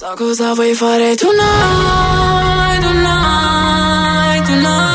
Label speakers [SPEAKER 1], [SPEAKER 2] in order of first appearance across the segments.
[SPEAKER 1] So cosa vuoi fare tonight, tonight,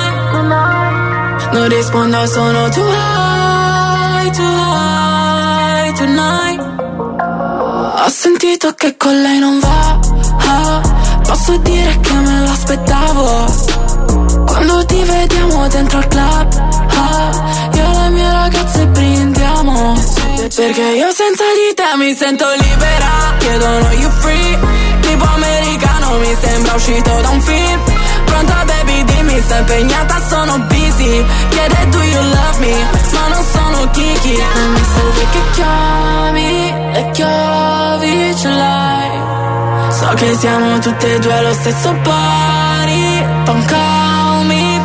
[SPEAKER 1] tonight. Non rispondo, sono too high, too high, tonight. Ho sentito che con lei non va, posso dire che me l'aspettavo. Quando ti vediamo dentro al club, io e le mie ragazze brindiamo. Perché io senza di te mi sento libera. Chiedono you free, tipo americano, mi sembra uscito da un film. Pronta baby, dimmi, sei impegnata, sono busy. Chiede do you love me, ma non sono Kiki. Non mi serve che chiami, le chiavi ce l'hai. So che siamo tutte e due allo stesso pari. Don't call me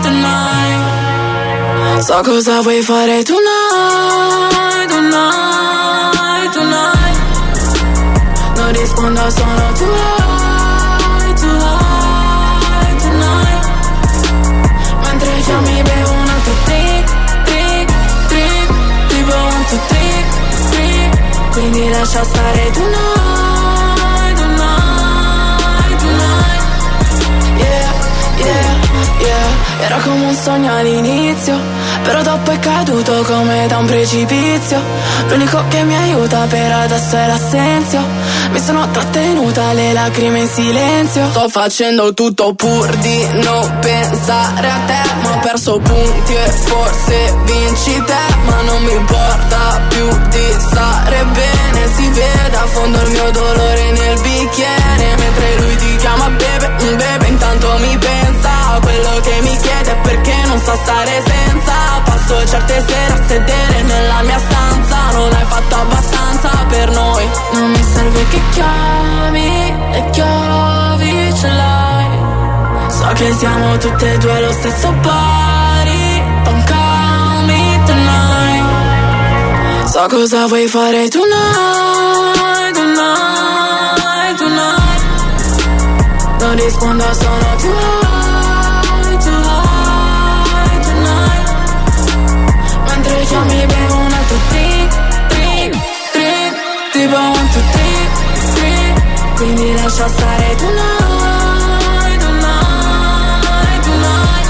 [SPEAKER 1] tonight. So cosa vuoi fare tonight, tonight, tonight. Non rispondo, sono too high, too high, tonight. Mentre chiami bevo un altro drink, drink, drink. Tipo 1, 2, 3, 3. Quindi lascia stare tonight, tonight, tonight. Yeah, yeah, yeah. Era come un sogno all'inizio, però dopo è caduto come da un precipizio. L'unico che mi aiuta per adesso è l'assenzio. Mi sono trattenuta le lacrime in silenzio. Sto facendo tutto pur di non pensare a te, ma ho perso punti e forse vinci te. Ma non mi importa più di stare bene. Si vede a fondo il mio dolore nel bicchiere. Mentre lui ti chiama bebe, bebe, intanto mi pensa a quello che mi chiede perché non sa stare senza. Passo certe sere a sedere nella mia stanza. Non hai fatto abbastanza per noi. Non mi serve che chiami, le chiavi ce l'hai. So che siamo tutte e due allo stesso pari. Don't call me tonight. So cosa vuoi fare tonight, tonight, tonight. Non rispondo, sono too high, too high, tonight. Mentre chiami bevo un altro drink, drink, drink. Tipo 1, 2, 3, 3. Quindi lascia stare tonight, tonight, tonight.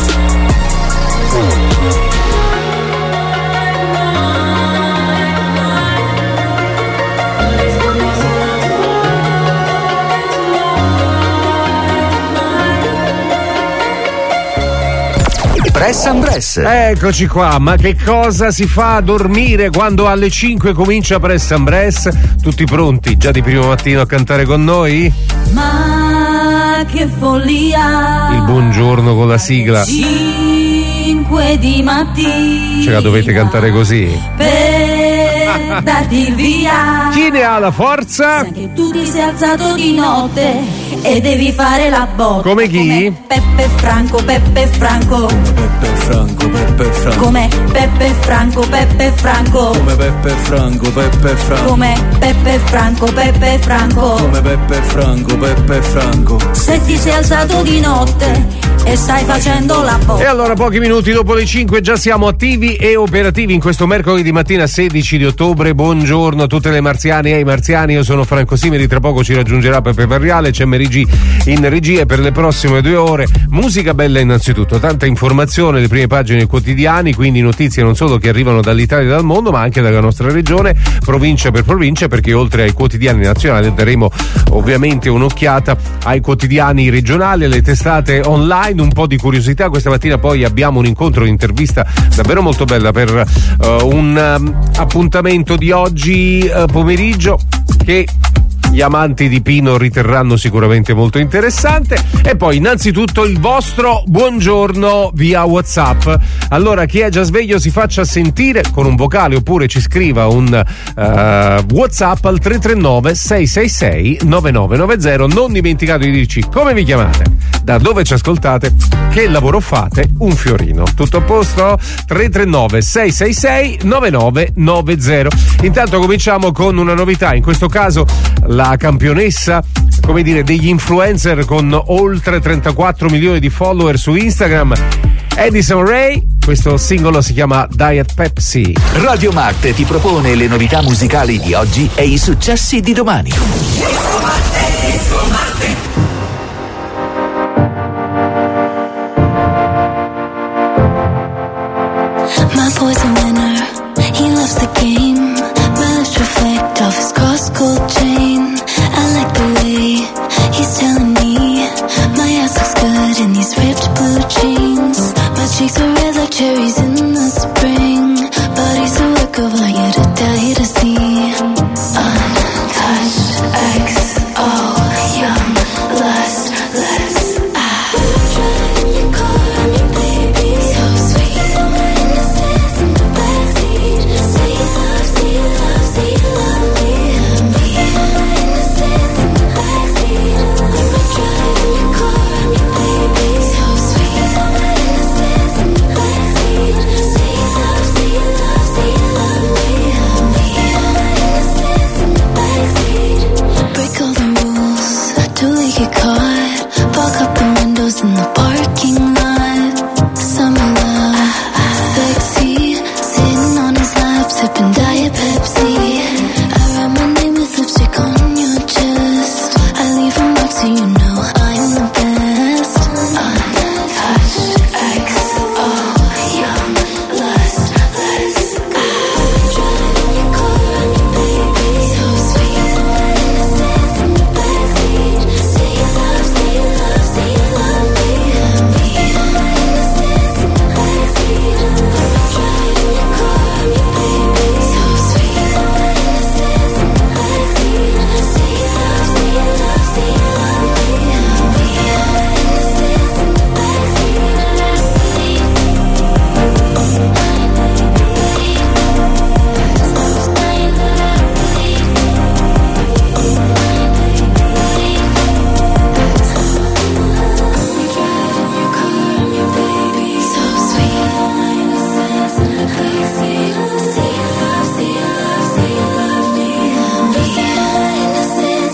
[SPEAKER 2] Press and Press.
[SPEAKER 3] Eccoci qua, ma che cosa si fa a dormire quando alle 5 comincia Press and Press? Tutti pronti già di primo mattino a cantare con noi?
[SPEAKER 4] Ma che follia!
[SPEAKER 3] Il buongiorno con la sigla.
[SPEAKER 4] 5 di mattina.
[SPEAKER 3] Ce la dovete cantare così.
[SPEAKER 4] Per darti via.
[SPEAKER 3] Chi ne ha la forza?
[SPEAKER 4] Sai che tu ti sei alzato di notte e devi fare la botta.
[SPEAKER 3] Come chi?
[SPEAKER 4] Come Peppe Franco, Peppe Franco.
[SPEAKER 5] Peppe Franco, Peppe Franco.
[SPEAKER 4] Come Peppe Franco, Peppe Franco.
[SPEAKER 5] Come Peppe Franco, Peppe Franco.
[SPEAKER 4] Come Peppe Franco, Peppe Franco.
[SPEAKER 5] Come Peppe Franco, Peppe Franco.
[SPEAKER 4] Se ti sei alzato di notte e stai facendo la botta.
[SPEAKER 3] E allora pochi minuti dopo le 5 già siamo attivi e operativi in questo mercoledì mattina 16 di ottobre. Buongiorno a tutte le marziane e ai marziani, io sono Franco Simeri, tra poco ci raggiungerà Peppe Varriale, c'è MRG in regia per le prossime 2 ore. Musica bella innanzitutto, tanta informazione, le prime pagine quotidiani, quindi notizie non solo che arrivano dall'Italia e dal mondo ma anche dalla nostra regione, provincia per provincia, perché oltre ai quotidiani nazionali daremo ovviamente un'occhiata ai quotidiani regionali, alle testate online, un po' di curiosità. Questa mattina poi abbiamo un incontro, un'intervista davvero molto bella per un appuntamento di oggi pomeriggio che gli amanti di Pino riterranno sicuramente molto interessante. E poi innanzitutto il vostro buongiorno via WhatsApp. Allora chi è già sveglio si faccia sentire con un vocale oppure ci scriva un WhatsApp al 339 666 9990. Non dimenticate di dirci come vi chiamate, da dove ci ascoltate, che lavoro fate, un fiorino. Tutto a posto? 339 666 9990. Intanto cominciamo con una novità, in questo caso la campionessa, come dire, degli influencer con oltre 34 milioni di follower su Instagram, Addison Rae. Questo singolo si chiama Diet Pepsi.
[SPEAKER 2] Radio Marte ti propone le novità musicali di oggi e i successi di domani.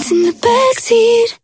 [SPEAKER 1] dance in the backseat.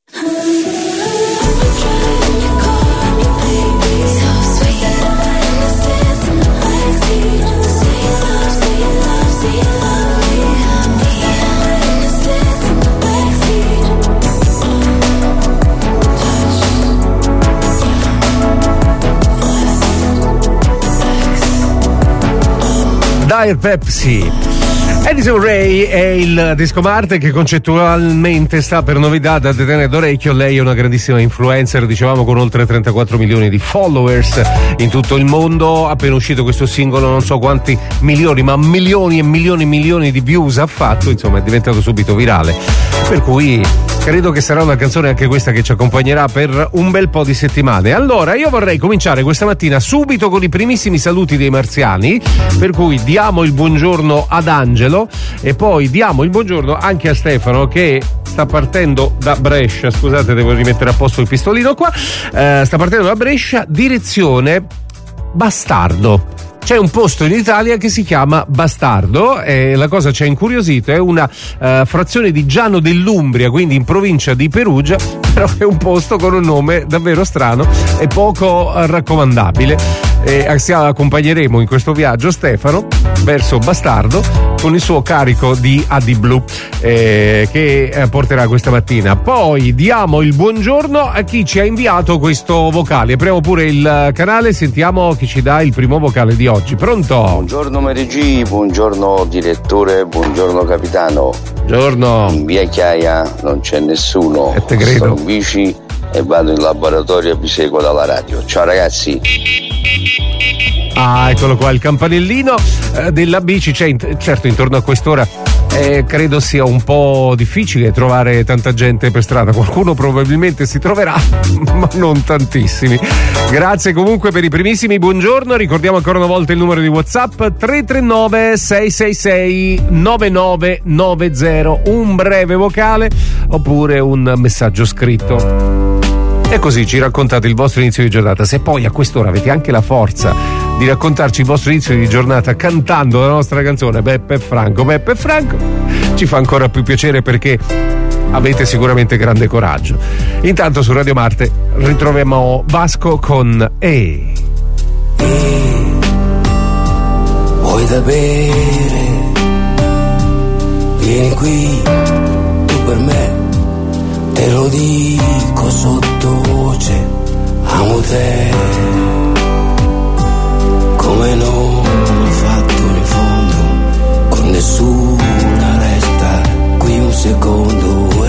[SPEAKER 3] Dire Pepsi. Edison Ray è il disco Marte che concettualmente sta per novità da detenere d'orecchio. Lei è una grandissima influencer, dicevamo, con oltre 34 milioni di followers in tutto il mondo. Appena uscito questo singolo, non so quanti milioni, ma milioni e milioni di views ha fatto, insomma è diventato subito virale, per cui credo che sarà una canzone anche questa che ci accompagnerà per un bel po' di settimane. Allora io vorrei cominciare questa mattina subito con i primissimi saluti dei marziani, per cui diamo il buongiorno ad Angelo e poi diamo il buongiorno anche a Stefano che sta partendo da Brescia. Scusate, devo rimettere a posto il pistolino qua. Sta partendo da Brescia direzione Bastardo. C'è un posto in Italia che si chiama Bastardo e la cosa ci ha incuriosito, è una frazione di Giano dell'Umbria, quindi in provincia di Perugia, però è un posto con un nome davvero strano e poco raccomandabile. Accompagneremo in questo viaggio Stefano verso Bastardo con il suo carico di AD Blu che porterà questa mattina. Poi diamo il buongiorno a chi ci ha inviato questo vocale. Apriamo pure il canale, sentiamo chi ci dà il primo vocale di oggi. Pronto?
[SPEAKER 6] Buongiorno Merigi, buongiorno direttore, buongiorno capitano.
[SPEAKER 3] Buongiorno.
[SPEAKER 6] In via Chiaia non c'è nessuno,
[SPEAKER 3] te credo.
[SPEAKER 6] Sto in bici e vado in laboratorio e vi seguo dalla radio. Ciao ragazzi.
[SPEAKER 3] Ah, eccolo qua, il campanellino della bici. Certo, intorno a quest'ora credo sia un po' difficile trovare tanta gente per strada. Qualcuno probabilmente si troverà, ma non tantissimi. Grazie comunque per i primissimi buongiorno. Ricordiamo ancora una volta il numero di WhatsApp 339 666 9990. Un breve vocale oppure un messaggio scritto. E così ci raccontate il vostro inizio di giornata. Se poi a quest'ora avete anche la forza di raccontarci il vostro inizio di giornata cantando la nostra canzone Beppe e Franco, ci fa ancora più piacere perché avete sicuramente grande coraggio. Intanto su Radio Marte ritroviamo Vasco con
[SPEAKER 7] vuoi da bere? Vieni qui, tu per me. Te lo dico sottovoce, amo te, come non ho fatto in fondo, con nessuna resta qui un secondo,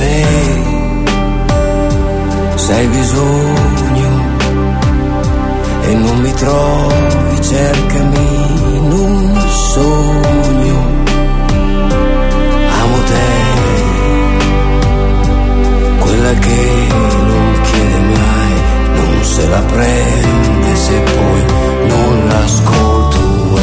[SPEAKER 7] se hai bisogno e non mi trovi, cercami in un sogno, amo te. Quella che non chiede mai, non se la prende se poi non l'ascolto.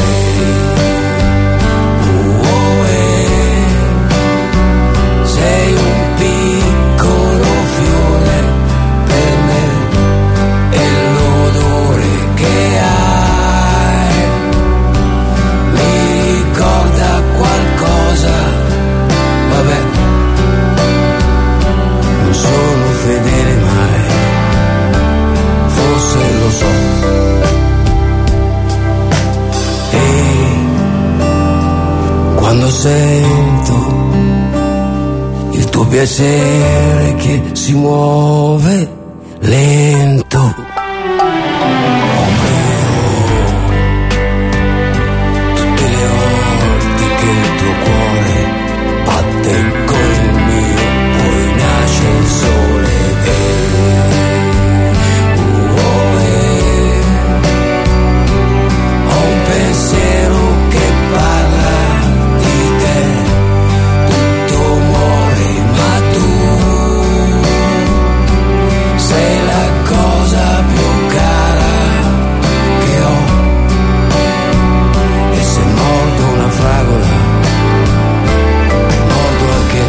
[SPEAKER 7] Sei un piccolo fiore per me e l'odore che hai mi ricorda qualcosa, vabbè. Non sono fedele mai, forse lo so. E quando sento il tuo piacere che si muove lento, tutte le volte che il tuo cuore batte con il mio, poi nasce il sole ho un pensiero che parla di te, tutto muore ma tu sei la cosa più cara che ho, e se mordo una fragola mordo anche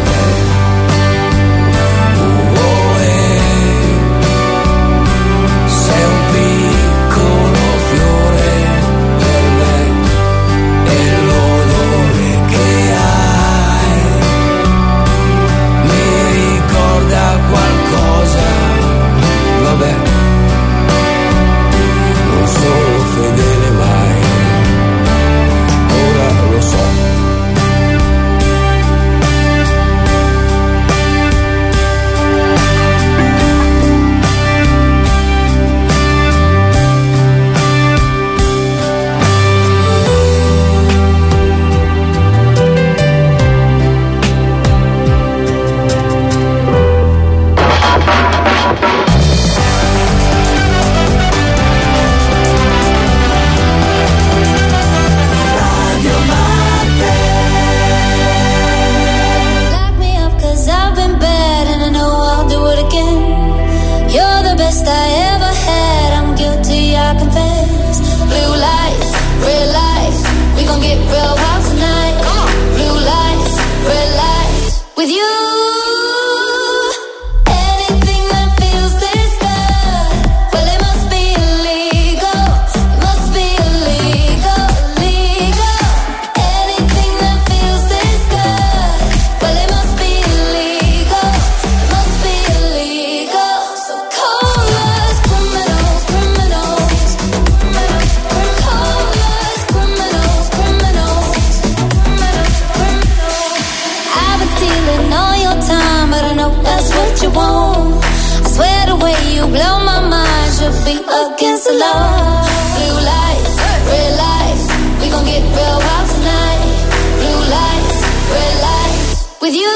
[SPEAKER 8] you won't. I swear the way you blow my mind should be against the law. Blue lights, red lights, we gon' get real wild tonight. Blue lights, red lights, with you.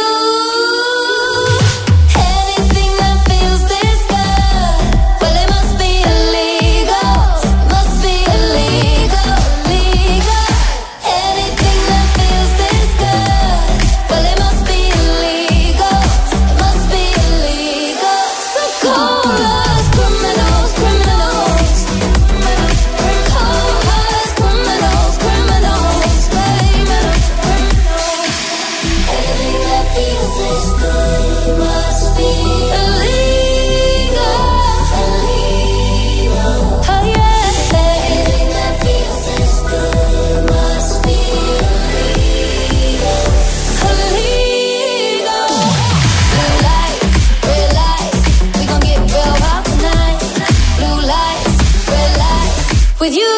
[SPEAKER 8] With you.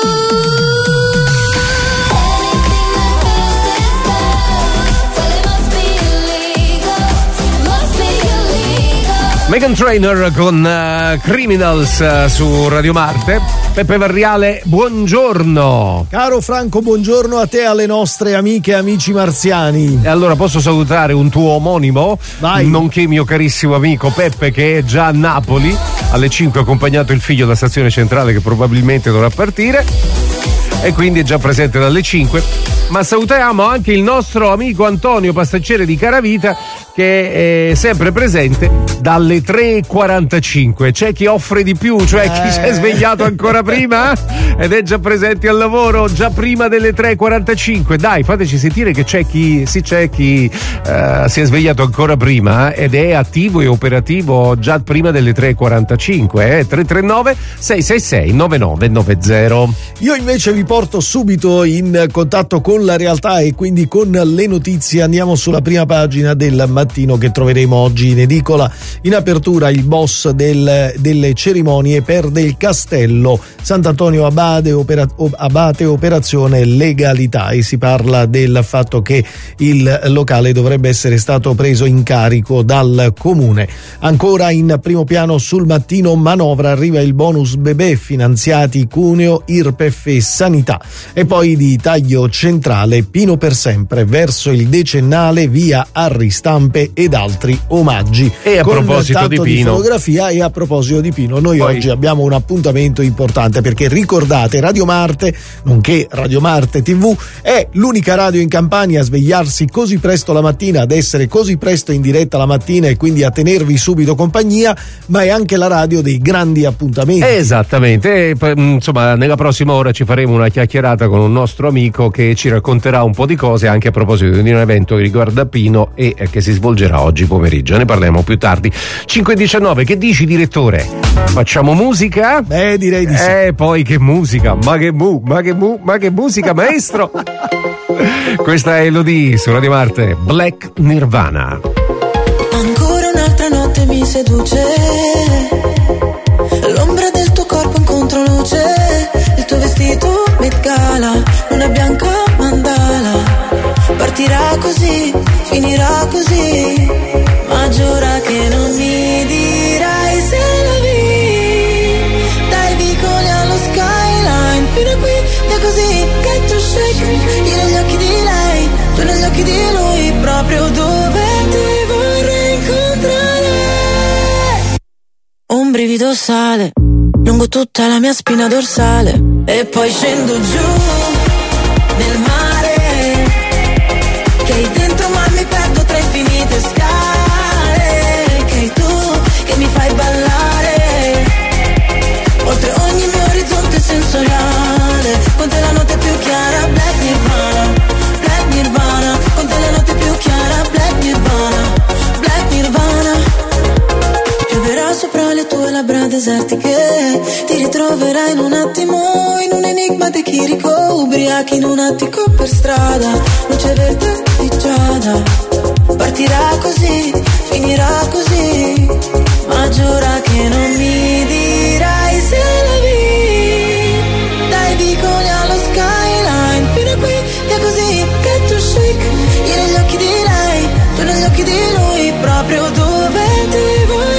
[SPEAKER 3] Meghan Trainor con Criminals su Radio Marte. Peppe Varriale, buongiorno.
[SPEAKER 9] Caro Franco, buongiorno a te e alle nostre amiche e amici marziani.
[SPEAKER 3] E allora posso salutare un tuo omonimo?
[SPEAKER 9] Vai.
[SPEAKER 3] Nonché mio carissimo amico Peppe, che è già a Napoli. Alle 5 ha accompagnato il figlio alla stazione centrale, che probabilmente dovrà partire, e quindi è già presente dalle 5. Ma salutiamo anche il nostro amico Antonio, pasticcere di Caravita, che è sempre presente dalle 3:45. C'è chi offre di più, cioè chi si è svegliato ancora prima ed è già presente al lavoro già prima delle 3:45. Dai, fateci sentire che c'è chi si è svegliato ancora prima ed è attivo e operativo già prima delle 3:45. 339 666 9990.
[SPEAKER 9] Io invece vi porto subito in contatto con la realtà e quindi con le notizie. Andiamo sulla prima pagina del Mattino, che troveremo oggi in edicola. In apertura il boss delle cerimonie perde il castello. Sant'Antonio Abate, operazione legalità, e si parla del fatto che il locale dovrebbe essere stato preso in carico dal comune. Ancora in primo piano sul Mattino, manovra, arriva il bonus bebè, finanziati Cuneo, Irpef e Sanità. E poi di taglio centrale, Pino per sempre, verso il decennale, via a ristampe ed altri omaggi.
[SPEAKER 3] E a proposito di Pino,
[SPEAKER 9] fotografia, e a proposito di Pino, noi oggi abbiamo un appuntamento importante, perché ricordate, Radio Marte, nonché Radio Marte TV, è l'unica radio in Campania a svegliarsi così presto la mattina, ad essere così presto in diretta la mattina e quindi a tenervi subito compagnia, ma è anche la radio dei grandi appuntamenti.
[SPEAKER 3] Esattamente, insomma nella prossima ora ci faremo una chiacchierata con un nostro amico che ci racconterà un po' di cose anche a proposito di un evento che riguarda Pino e che si svolgerà oggi pomeriggio. Ne parleremo più tardi. 5:19, che dici, direttore? Facciamo musica?
[SPEAKER 9] Beh, direi di sì.
[SPEAKER 3] Poi che musica, ma che musica, maestro. Questa è Elodie su Radio Marte, Black Nirvana.
[SPEAKER 10] Ancora un'altra notte mi seduce, l'ombra del tuo corpo in controluce, il tuo vestito Met Gala, luna bianca mandala. Partirà così, finirà così, ma giura che non mi dirai se la vi. Dai vicoli allo skyline, fino a qui, via così, get to shake. Io negli occhi di lei, tu negli occhi di lui, proprio dove ti vorrei incontrare. Un brivido sale lungo tutta la mia spina dorsale, e poi scendo giù nel mare, che hai dentro ma mi perdo tra infinite scale, che hai tu che mi fai ballare oltre ogni mio orizzonte sensoriale. Con te la notte più chiara, Black Nirvana, Black Nirvana. Con te la notte più chiara, Black Nirvana, Black Nirvana. Pioverà sopra le tue labbra desertiche, ti ritroverai in un attimo in un enigma di chirico, ubriachi in un attico per strada, luce verde di giada. Partirà così, finirà così, ma giura che non mi dirai se la vi. Dai vicoli allo skyline, fino a qui, via così, get to shake. Io negli occhi di lei, tu negli occhi di lui, proprio dove ti vuoi.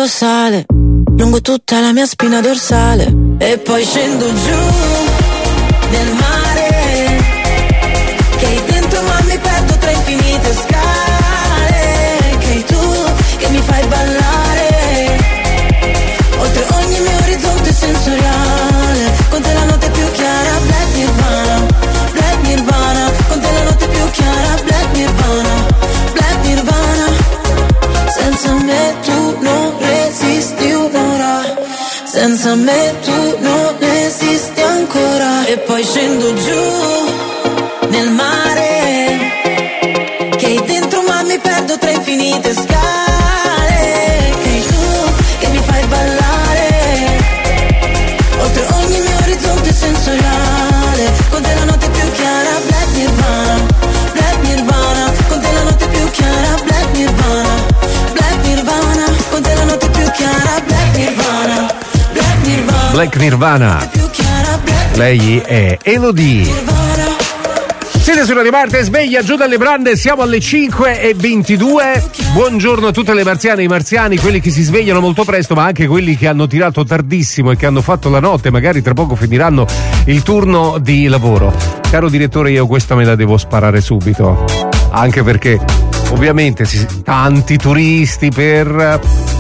[SPEAKER 10] dorsale, lungo tutta la mia spina dorsale, e poi scendo giù nel mare, che hai dentro ma mi perdo tra infinite scale, che hai tu che mi fai ballare oltre ogni mio orizzonte sensoriale, con te la notte più chiara, Black Nirvana, Black Nirvana, con te la notte più chiara, Black Nirvana, Black Nirvana, senza me tu non resisti un'ora, senza me tu non esisti ancora, e poi scendo giù nel mare, che hai dentro ma mi perdo tra infinite scale, che hai tu che mi fai ballare oltre ogni mio orizzonte sensoriale, con te la notte più chiara, Black Nirvana, Black Nirvana, con te la notte più chiara, Black Nirvana, Black Nirvana, con te la notte più chiara, Black Nirvana, Black Nirvana,
[SPEAKER 3] Black Nirvana. Lei è Elodie. Siete su Radio Marte, sveglia giù dalle brande, siamo alle 5:22. Buongiorno a tutte le marziane e i marziani, quelli che si svegliano molto presto, ma anche quelli che hanno tirato tardissimo e che hanno fatto la notte, magari tra poco finiranno il turno di lavoro. Caro direttore, io questa me la devo sparare subito, anche perché ovviamente tanti turisti per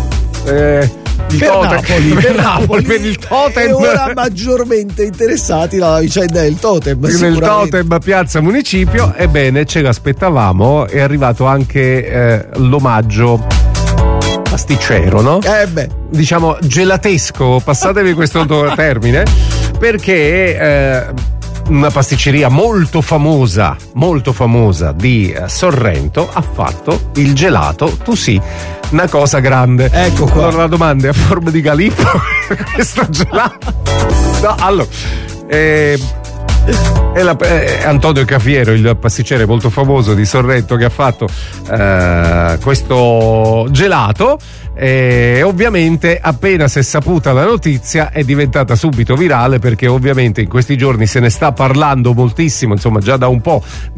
[SPEAKER 9] Napoli,
[SPEAKER 3] per il totem,
[SPEAKER 9] e ora maggiormente interessati dalla vicenda del totem,
[SPEAKER 3] nel totem a Piazza Municipio. Ebbene, ce l'aspettavamo, è arrivato anche l'omaggio pasticcero, no? Diciamo gelatesco, passatevi questo termine, perché una pasticceria molto famosa di Sorrento ha fatto il gelato Tu sì, una cosa grande.
[SPEAKER 9] Ecco qua.
[SPEAKER 3] Allora la domanda è a forma di calippo questo gelato? No, allora Antonio Cafiero, il pasticcere molto famoso di Sorrento, che ha fatto questo gelato, e ovviamente appena si è saputa la notizia è diventata subito virale, perché ovviamente in questi giorni se ne sta parlando moltissimo, insomma già da un po'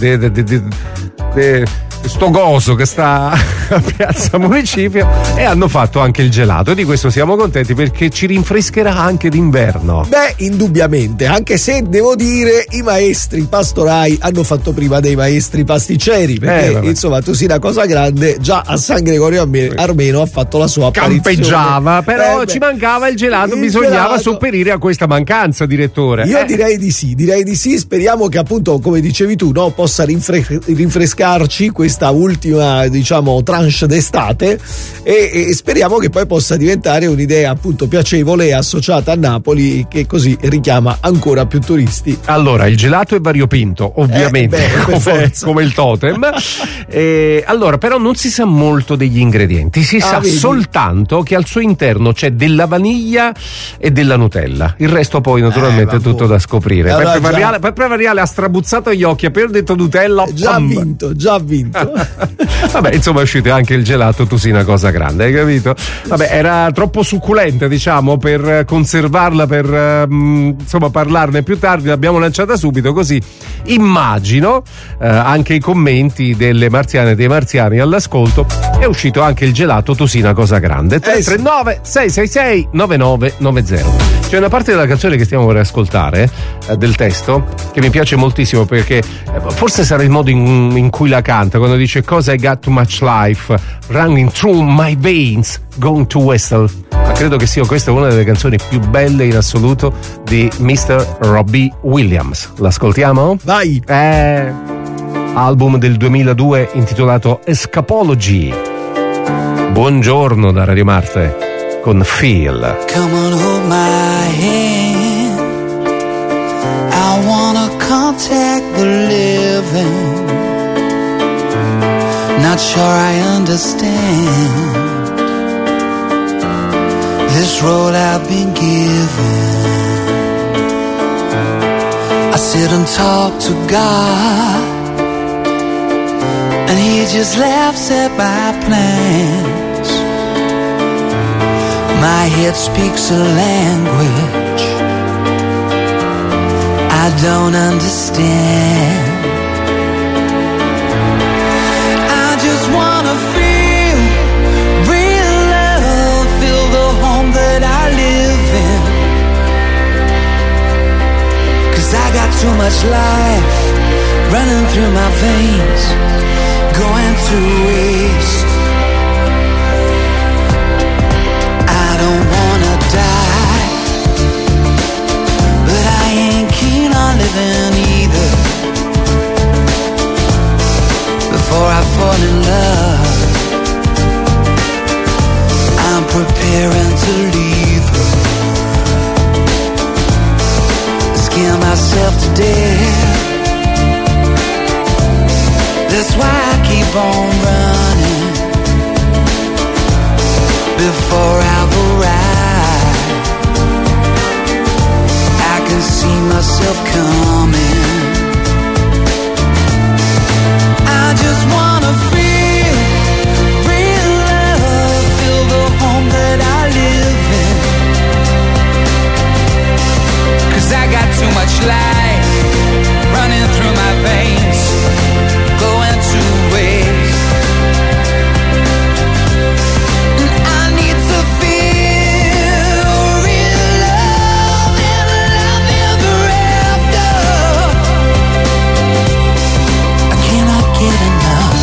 [SPEAKER 3] sto gozo che sta a Piazza Municipio, e hanno fatto anche il gelato, e di questo siamo contenti perché ci rinfrescherà anche d'inverno.
[SPEAKER 9] Beh, indubbiamente, anche se devo dire i maestri pastorai hanno fatto prima dei maestri pasticceri, perché insomma Tu sì, una cosa grande, già a San Gregorio Armeno ha fatto la sua apparizione.
[SPEAKER 3] Campeggiava, però ci mancava il gelato, bisognava sopperire a questa mancanza, direttore.
[SPEAKER 9] Io direi di sì, speriamo che appunto, come dicevi tu, no, possa rinfrescarci questa ultima, diciamo, tranche d'estate, e speriamo che poi possa diventare un'idea appunto piacevole e associata a Napoli, che così richiama ancora più turisti.
[SPEAKER 3] Allora, il gelato è variopinto, ovviamente, come il totem. Allora, però non si sa molto degli ingredienti, si sa soltanto che al suo interno c'è della vaniglia e della Nutella. Il resto poi naturalmente è tutto da scoprire.
[SPEAKER 9] Allora,
[SPEAKER 3] Peppe Variale ha strabuzzato gli occhi, appena detto Nutella,
[SPEAKER 9] già vinto.
[SPEAKER 3] Vabbè, insomma, è uscito anche il gelato Tu sì, una cosa grande, hai capito? Vabbè, era troppo succulenta, diciamo, per conservarla, per insomma parlarne più tardi. L'abbiamo lanciata subito, così immagino anche i commenti delle marziane e dei marziani all'ascolto. È uscito anche il gelato Tu sì, una cosa grande. 339 666 9990. C'è una parte della canzone che stiamo per ascoltare, del testo, che mi piace moltissimo, perché forse sarà il modo in cui la canta, quando dice "Cause I got too much life running through my veins, going to whistle". Ma credo che sia questa una delle canzoni più belle in assoluto di Mr. Robbie Williams. L'ascoltiamo?
[SPEAKER 9] Vai!
[SPEAKER 3] Album del 2002 intitolato Escapology. Buongiorno da Radio Marte con Feel.
[SPEAKER 7] Come on, hold my hand. I wanna contact the living. Not sure I understand this road I've been given. I sit and talk to God, and He just laughs at my plans. My head speaks a language I don't understand. I just wanna feel real love, feel through my veins, going to waste. I don't wanna die, but I ain't keen on living either. Before I fall in love, I'm preparing to leave her. Scare myself to death. That's why I keep on running before I've arrived. I can see myself coming. I just wanna feel real love, feel the home that I live in. 'Cause I got too much life running through my veins, going to waste. And I need to feel real love and love ever after. I cannot get enough.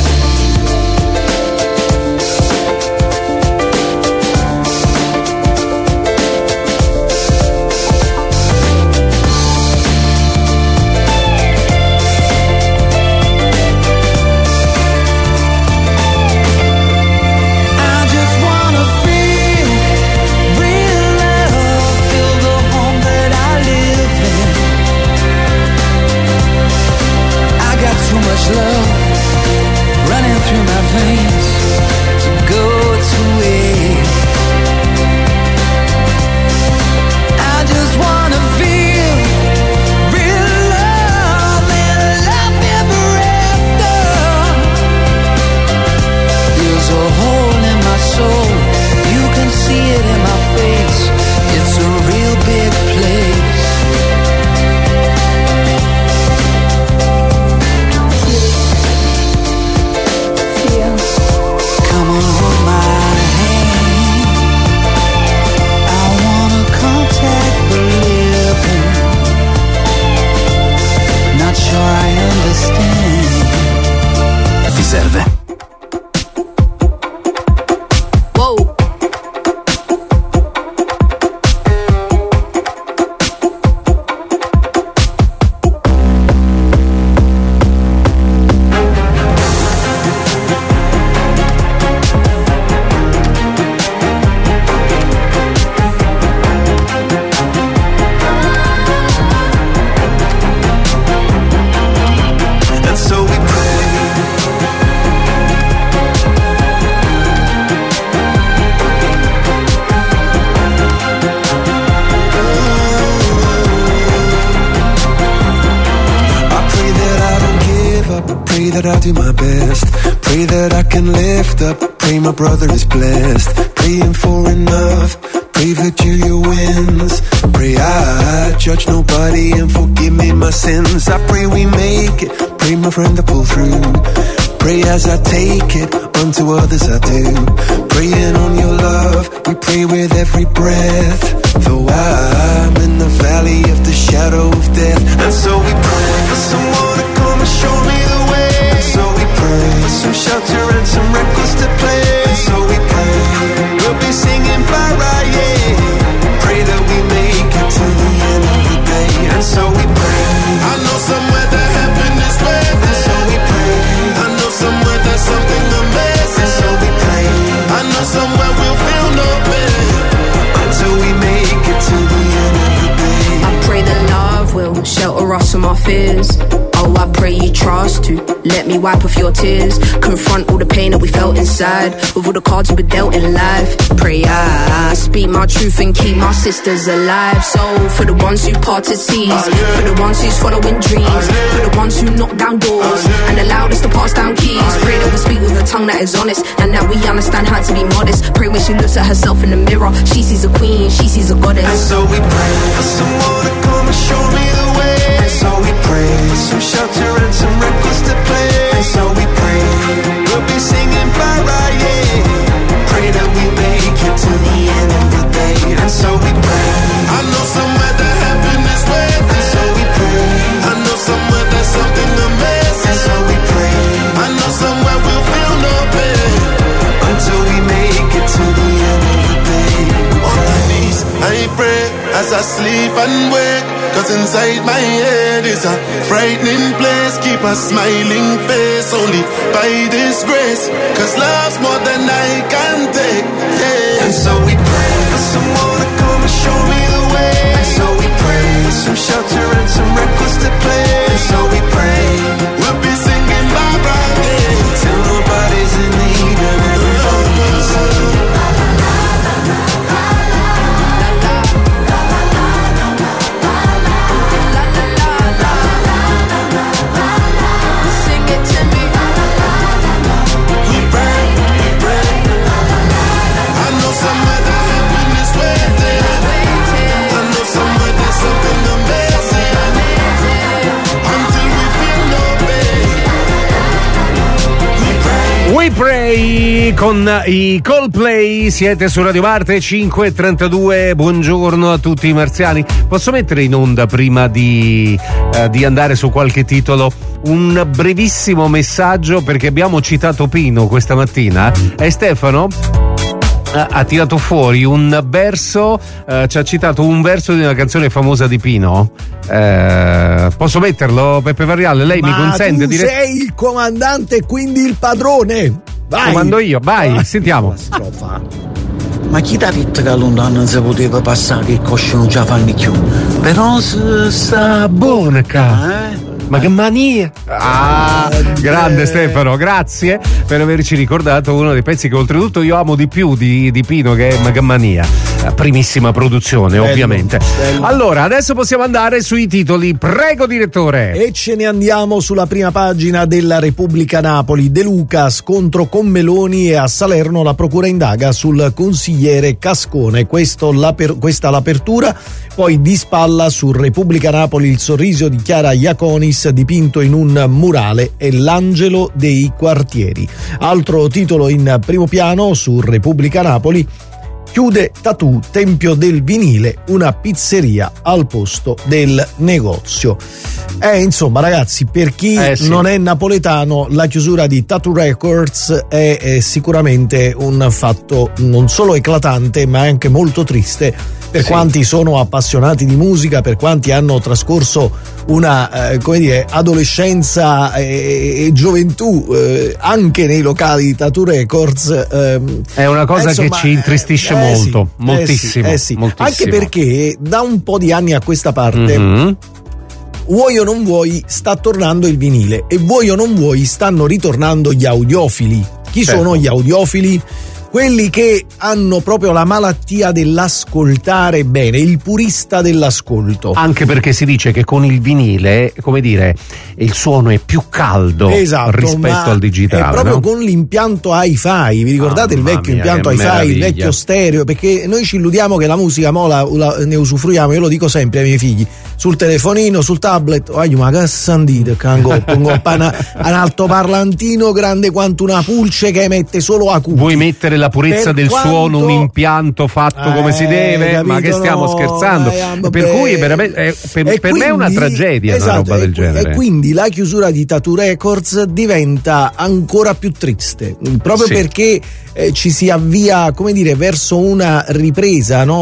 [SPEAKER 7] Love running through my veins to go to waste. I just wanna feel real love and love ever after. There's a hole in my soul, you can see it in my face. It's a real big place.
[SPEAKER 2] Ti serve.
[SPEAKER 11] That I do my best, pray that I can lift up, pray my brother is blessed, praying for enough, pray Virgilia wins, pray I judge nobody and forgive me my sins, I pray we make it, pray my friend to pull through, pray as I take it, unto others I do, praying on your love, we pray with every breath, though I'm in the valley of the shadow of death, and so we pray for someone to come and show me the way. So we pray for some shelter and some records to play. And so we pray we'll be singing bye right, yeah. Pray that we make it to the end of the day. And so we pray. I know somewhere that heaven is waiting. And so we pray. I know somewhere there's something amazing. And so we pray. I know somewhere we'll feel no pain until we make it to the end of the day.
[SPEAKER 12] I pray that love will shelter us from our fears. Oh, I pray you trust to let me wipe off your tears. Confront all the pain that we felt inside with all the cards we were dealt in life. Pray I speak my truth and keep my sisters alive. So for the ones who parted seas, for the ones who's following dreams, for the ones who knock down doors and allowed us to pass down keys. Pray that we speak with a tongue that is honest and that we understand how to be modest. Pray when she looks at herself in the mirror, she sees a queen, she sees a goddess.
[SPEAKER 11] And so we pray for someone to come and show me the way. And so we pray for some shelter and some records to play. And so we pray we'll be singing bye right, yeah. Pray that we make it to the end of the day. And so we pray. I know somewhere that heaven is waiting. And so we pray. I know somewhere there's something amazing.
[SPEAKER 13] as I sleep and wake, 'cause inside my head is a frightening place. Keep a smiling face only by this grace, 'cause love's more than I can take, yeah. And so we pray for someone to come and show me the way. And so we pray for some shelter and some records to play. And so we pray we'll be singing Barbara Day till nobody's in need and everybody can sing.
[SPEAKER 3] We Pray con i Coldplay, siete su Radio Marte 5:32. Buongiorno a tutti i marziani. Posso mettere in onda, prima di andare su qualche titolo, un brevissimo messaggio, perché abbiamo citato Pino questa mattina e Stefano ha tirato fuori un verso, ci ha citato un verso di una canzone famosa di Pino. Posso metterlo, Peppe Varriale? Lei mi consente
[SPEAKER 9] di sei il comandante e quindi il padrone. Vai.
[SPEAKER 3] Comando io, vai, sentiamo.
[SPEAKER 14] Ma chi t'ha detto che a lontano non si poteva passare, che i cosci non ce la fanno più? Però sta buona,
[SPEAKER 3] Ma che mania! Grande Stefano, grazie per averci ricordato uno dei pezzi che oltretutto io amo di più di Pino, che è Magamania. Primissima produzione, bello, ovviamente. Bello. Allora, adesso possiamo andare sui titoli. Prego, direttore.
[SPEAKER 9] E ce ne andiamo sulla prima pagina della Repubblica. Napoli. De Luca, scontro con Meloni, e a Salerno la procura indaga sul consigliere Cascone. Questa l'apertura. Poi di spalla su Repubblica Napoli il sorriso di Chiara Iaconis dipinto in un murale e l'angelo dei quartieri. Altro titolo in primo piano su Repubblica Napoli: chiude Tatu, Tempio del Vinile, una pizzeria al posto del negozio. Insomma, ragazzi, per chi non è napoletano, la chiusura di Tattoo Records è sicuramente un fatto non solo eclatante, ma anche molto triste per quanti sono appassionati di musica, per quanti hanno trascorso una adolescenza e gioventù anche nei locali di Tattoo Records.
[SPEAKER 3] È una cosa che ci intristisce molto, moltissimo, moltissimo.
[SPEAKER 9] Anche perché da un po' di anni a questa parte, vuoi o non vuoi, sta tornando il vinile, e vuoi o non vuoi stanno ritornando gli audiofili. Chi sono gli audiofili? Quelli che hanno proprio la malattia dell'ascoltare bene, il purista dell'ascolto.
[SPEAKER 3] Anche perché si dice che con il vinile, come dire, il suono è più caldo rispetto al digitale.
[SPEAKER 9] È proprio con l'impianto hi-fi. Vi ricordate il vecchio impianto hi-fi, il vecchio stereo? Perché noi ci illudiamo che la musica ne usufruiamo, io lo dico sempre ai miei figli, sul telefonino, sul tablet. Ma che sandite, pongo un altoparlantino grande quanto una pulce che emette solo acuti.
[SPEAKER 3] Vuoi mettere la purezza del suono, un impianto fatto come si deve, capito, ma che stiamo scherzando? Per cui è veramente, per me è una tragedia, una roba del genere.
[SPEAKER 9] E quindi la chiusura di Tattoo Records diventa ancora più triste, proprio perché ci si avvia, come dire, verso una ripresa, no,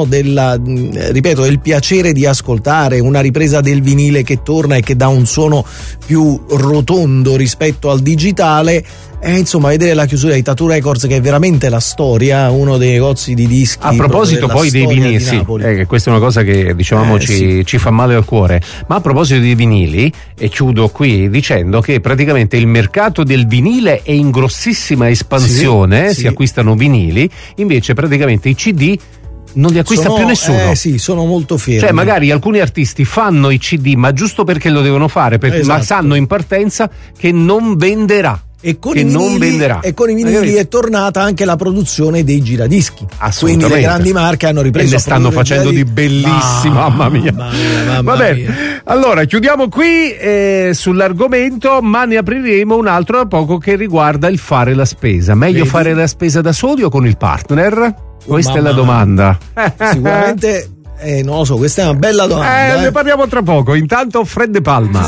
[SPEAKER 9] del piacere di ascoltare, una ripresa del vinile che torna e che dà un suono più rotondo rispetto al digitale. Insomma, vedere la chiusura di Tattoo Records, che è veramente la storia, uno dei negozi di dischi.
[SPEAKER 3] A proposito poi dei vinili, questa è una cosa che dicevamo ci fa male al cuore. Ma a proposito dei vinili, e chiudo qui dicendo che praticamente il mercato del vinile è in grossissima espansione, si acquistano vinili, invece praticamente i CD non li acquista più nessuno.
[SPEAKER 9] Sono molto fermi.
[SPEAKER 3] Cioè, magari alcuni artisti fanno i CD, ma giusto perché lo devono fare, ma sanno in partenza che non venderà.
[SPEAKER 9] E con i vinili è tornata anche la produzione dei giradischi. Quindi le grandi marche hanno ripreso.
[SPEAKER 3] E ne stanno facendo di bellissimi. Mamma mia. Va bene. Allora, chiudiamo qui sull'argomento, ma ne apriremo un altro da poco che riguarda il fare la spesa. Meglio fare la spesa da soli o con il partner? Questa è la domanda.
[SPEAKER 9] Sicuramente. Non lo so, questa è una bella domanda.
[SPEAKER 3] Ne parliamo tra poco. Intanto Fred De Palma.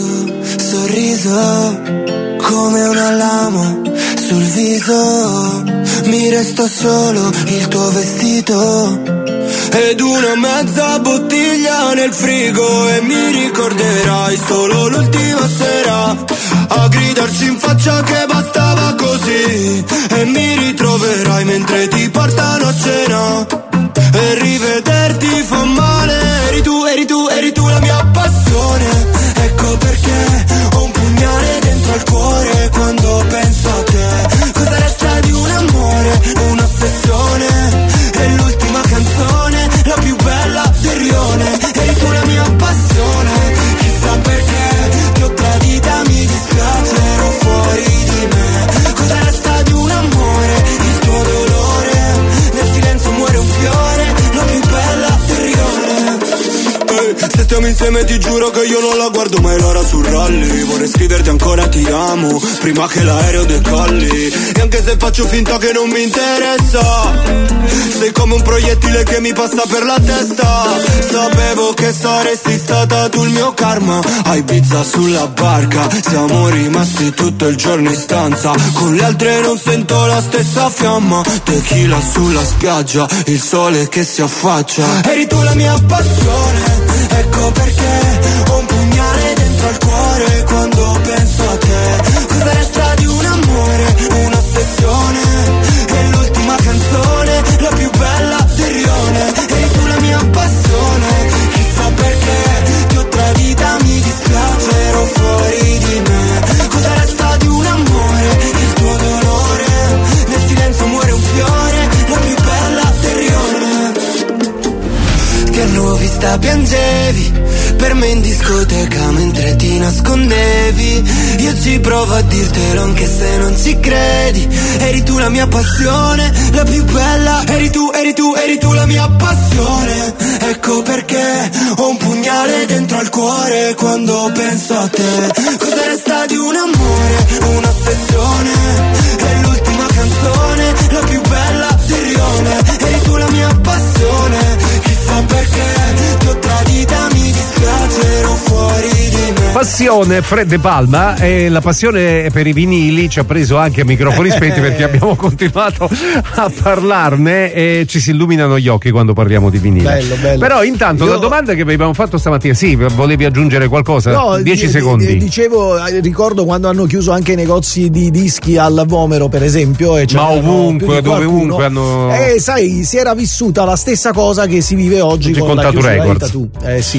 [SPEAKER 15] Sorriso come un alamo sul viso, mi resta solo il tuo vestito ed una mezza bottiglia nel frigo, e mi ricorderai solo l'ultima sera a gridarci in faccia che bastava così, e mi ritroverai mentre ti portano a cena, e rivederti fa male. Eri tu la mia passione, ecco perché ho un pugnale dentro al cuore quando penso a te. Cosa resta di un amore, un'ossessione, è l'ultima canzone, la più bella del rione. Eri tu la mia passione, chissà perché ti ho tradita, mi dispiace, ero fuori di me. Cosa resta di un amore, il tuo dolore, nel silenzio muore un fiore, la più bella del rione. Se stiamo insieme ti giuro che io non la guardo mai l'ora sul rally. Vorrei scriverti ancora ti amo prima che l'aereo decolli, e anche se faccio finta che non mi interessa, sei come un proiettile che mi passa per la testa. Sapevo che saresti stata tu il mio karma, a Ibiza sulla barca, siamo rimasti tutto il giorno in stanza, con le altre non sento la stessa fiamma. Tequila sulla spiaggia, il sole che si affaccia. Eri tu la mia passione, ecco perché ho un pugnale dentro al cuore quando penso a te. Cosa resta di un amore, un'ossessione, è l'ultima canzone, la più bella del rione. Eri tu la mia passione, chissà perché ti ho tradita, mi dispiace, ero fuori di me. Cosa resta di un amore, il tuo dolore, nel silenzio muore un fiore, la più bella del rione. Che hanno vista piangevi per me in discoteca mentre ti nascondevi, io ci provo a dirtelo anche se non ci credi. Eri tu la mia passione, la più bella, eri tu la mia passione, ecco perché ho un pugnale dentro al cuore quando penso a te. Cosa resta di un amore, un'ossessione, è l'ultima canzone, la più bella del rione. Eri tu la mia passione, chissà perché ti ho tradita, mi dispiace, ero fuori di me.
[SPEAKER 3] Passione, Fred De Palma, e la passione per i vinili ci ha preso anche a microfoni spenti perché abbiamo continuato a parlarne e ci si illuminano gli occhi quando parliamo di vinile.
[SPEAKER 9] Bello.
[SPEAKER 3] Però intanto la domanda che abbiamo fatto stamattina, sì, volevi aggiungere qualcosa?
[SPEAKER 9] No,
[SPEAKER 3] 10 secondi.
[SPEAKER 9] Dicevo, ricordo quando hanno chiuso anche i negozi di dischi al Vomero, per esempio, e
[SPEAKER 3] ma ovunque, dovunque hanno.
[SPEAKER 9] Sai, si era vissuta la stessa cosa che si vive oggi con la chiusura di Tatu. Sì.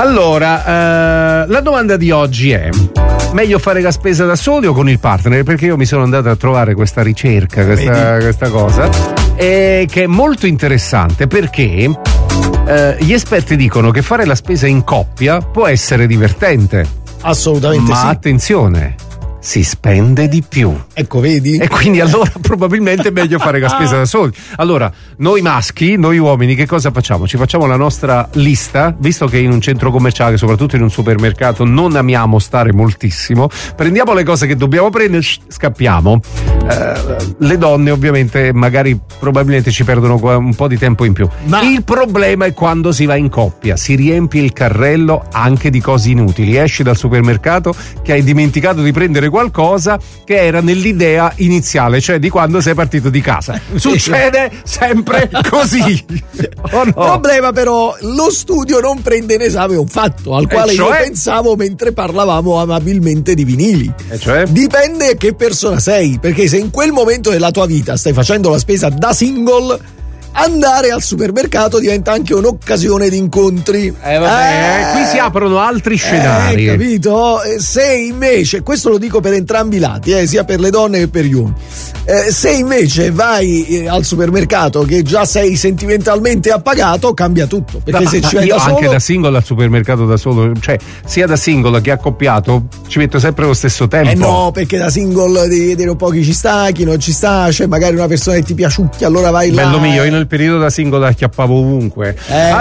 [SPEAKER 3] Allora, la domanda di oggi è: meglio fare la spesa da soli o con il partner? Perché io mi sono andato a trovare questa ricerca, questa cosa, che è molto interessante, perché gli esperti dicono che fare la spesa in coppia può essere divertente.
[SPEAKER 9] Assolutamente
[SPEAKER 3] ma
[SPEAKER 9] sì.
[SPEAKER 3] Attenzione, si spende di più.
[SPEAKER 9] Ecco, vedi?
[SPEAKER 3] E quindi allora probabilmente è meglio fare la spesa da soli. Allora, noi maschi, noi uomini, che cosa facciamo? Ci facciamo la nostra lista, visto che in un centro commerciale, soprattutto in un supermercato, non amiamo stare moltissimo, prendiamo le cose che dobbiamo prendere, scappiamo. Le donne ovviamente magari probabilmente ci perdono un po' di tempo in più. Ma il problema è quando si va in coppia, si riempie il carrello anche di cose inutili. Esci dal supermercato che hai dimenticato di prendere qualcosa che era nell'idea iniziale, cioè di quando sei partito di casa. Succede sempre così. Oh no.
[SPEAKER 9] Problema però, lo studio non prende in esame un fatto al quale io pensavo mentre parlavamo amabilmente di vinili.
[SPEAKER 3] E cioè?
[SPEAKER 9] Dipende che persona sei, perché se in quel momento della tua vita stai facendo la spesa da single, andare al supermercato diventa anche un'occasione di incontri.
[SPEAKER 3] Qui si aprono altri scenari.
[SPEAKER 9] Capito? Se invece, questo lo dico per entrambi i lati, sia per le donne che per gli uomini, se invece vai al supermercato che già sei sentimentalmente appagato, cambia tutto. Perché se ci vai
[SPEAKER 3] io
[SPEAKER 9] da solo,
[SPEAKER 3] anche da single al supermercato da solo, cioè sia da single che accoppiato, ci metto sempre lo stesso tempo.
[SPEAKER 9] No, perché da single devi vedere un po' chi ci sta, chi non ci sta, c'è magari una persona che ti piaciucchia, allora vai là.
[SPEAKER 3] Bello mio, io nel periodo da single acchiappavo ovunque.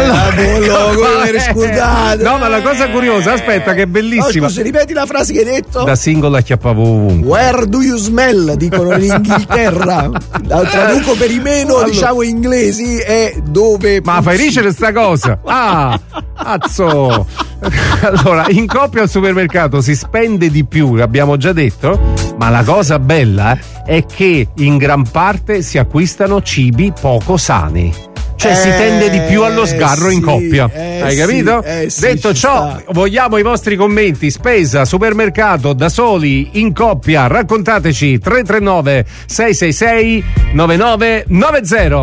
[SPEAKER 3] No, ma la cosa curiosa, aspetta, che è bellissima.
[SPEAKER 9] Scusa, ripeti la frase che hai detto?
[SPEAKER 3] Da single acchiappavo ovunque.
[SPEAKER 9] Where do you smell? Dicono in Inghilterra. La traduco per i meno, diciamo, inglesi, è dove.
[SPEAKER 3] Ma fai ricere sta cosa? Cazzo! Allora, in coppia al supermercato si spende di più, l'abbiamo già detto, ma la cosa bella è che in gran parte si acquistano cibi poco sani. Cioè si tende di più allo sgarro in coppia. Hai capito? Detto ciò, vogliamo i vostri commenti. Spesa, supermercato, da soli, in coppia. Raccontateci. 339 666 9990.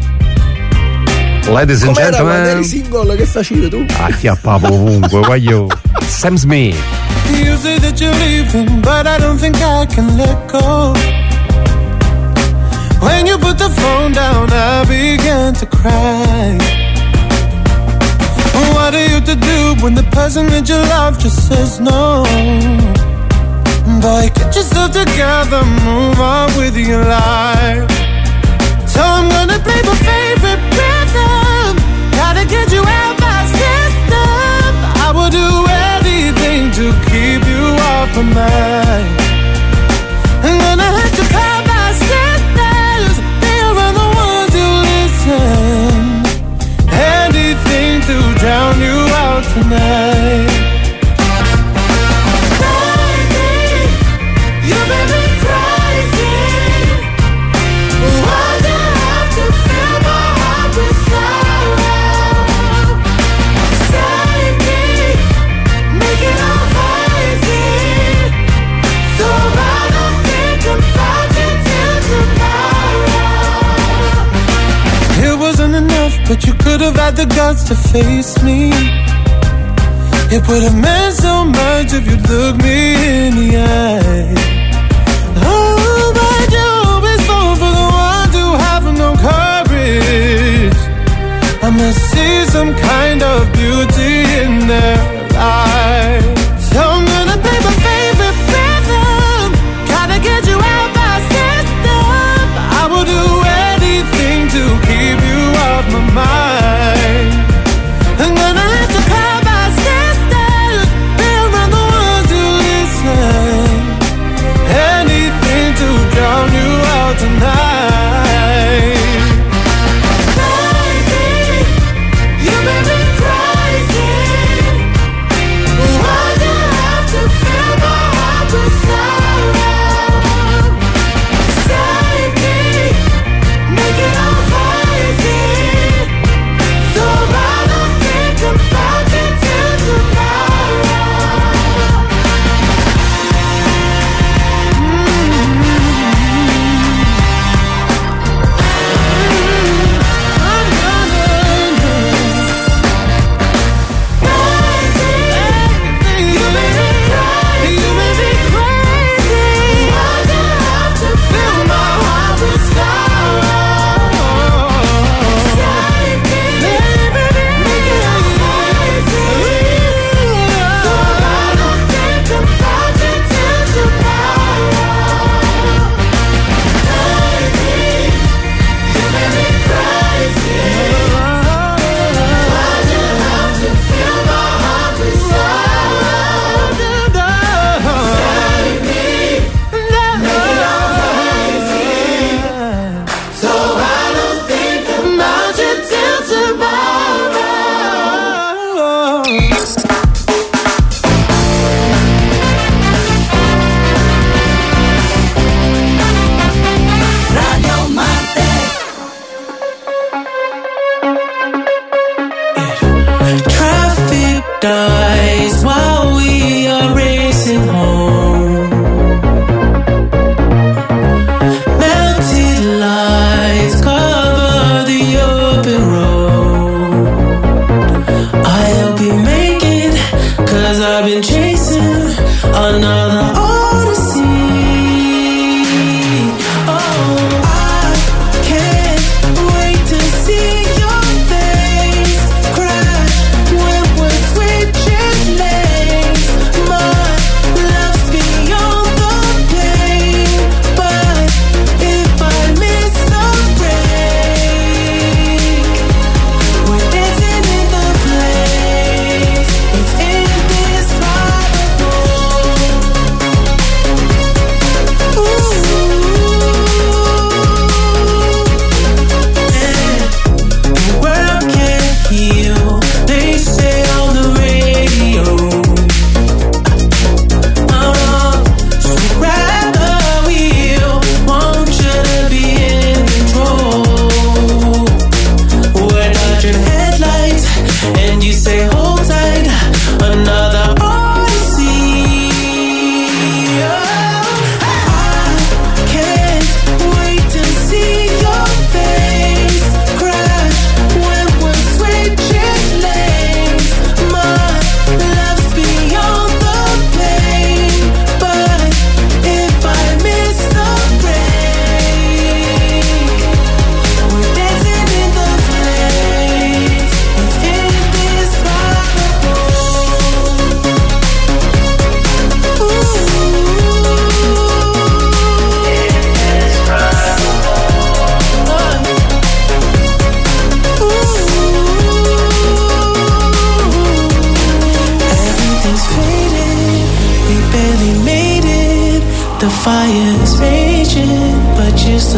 [SPEAKER 3] Ladies and
[SPEAKER 9] gentlemen. Quando eri single che facevi tu?
[SPEAKER 3] Acchiappavo ovunque, guaglio. Sam Smith.
[SPEAKER 16] You say that you're leaving, but I don't think I can let go. When you put the phone down, I began to cry. What are you to do when the person that you love just says no? Boy, get yourself together, move on with your life. So I'm gonna play my favorite rhythm. Gotta get you out my system. I will do anything to keep you off my mind. I'm gonna have to call my sisters. They are the ones who listen. Anything to drown you out tonight. But you could have had the guts to face me. It would have meant so much if you'd look me in the eye. Oh, but you always fall for the ones who have no courage. I must see some kind of beauty in their eyes. So I'm gonna play my favorite rhythm. Gotta get you out my system. I will do anything to keep you off my mind. I'm gonna have to call my sisters. Be around the ones who listen.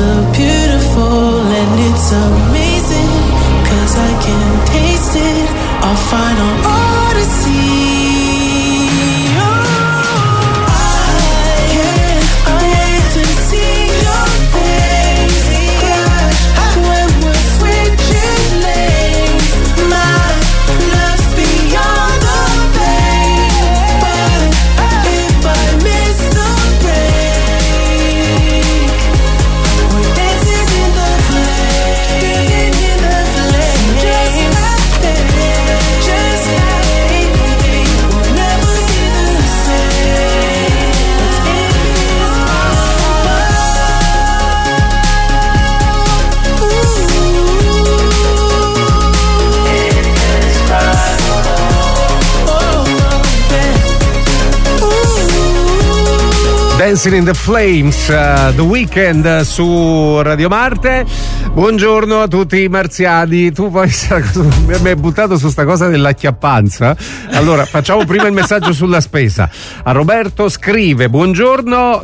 [SPEAKER 16] so beautiful and it's amazing, 'cause I can taste it, our final odyssey.
[SPEAKER 3] Dancing in the Flames, The Weeknd su Radio Marte. Buongiorno a tutti i marziani. Tu poi mi hai buttato su sta cosa dell'acchiappanza. Allora facciamo prima il messaggio sulla spesa. A Roberto scrive: buongiorno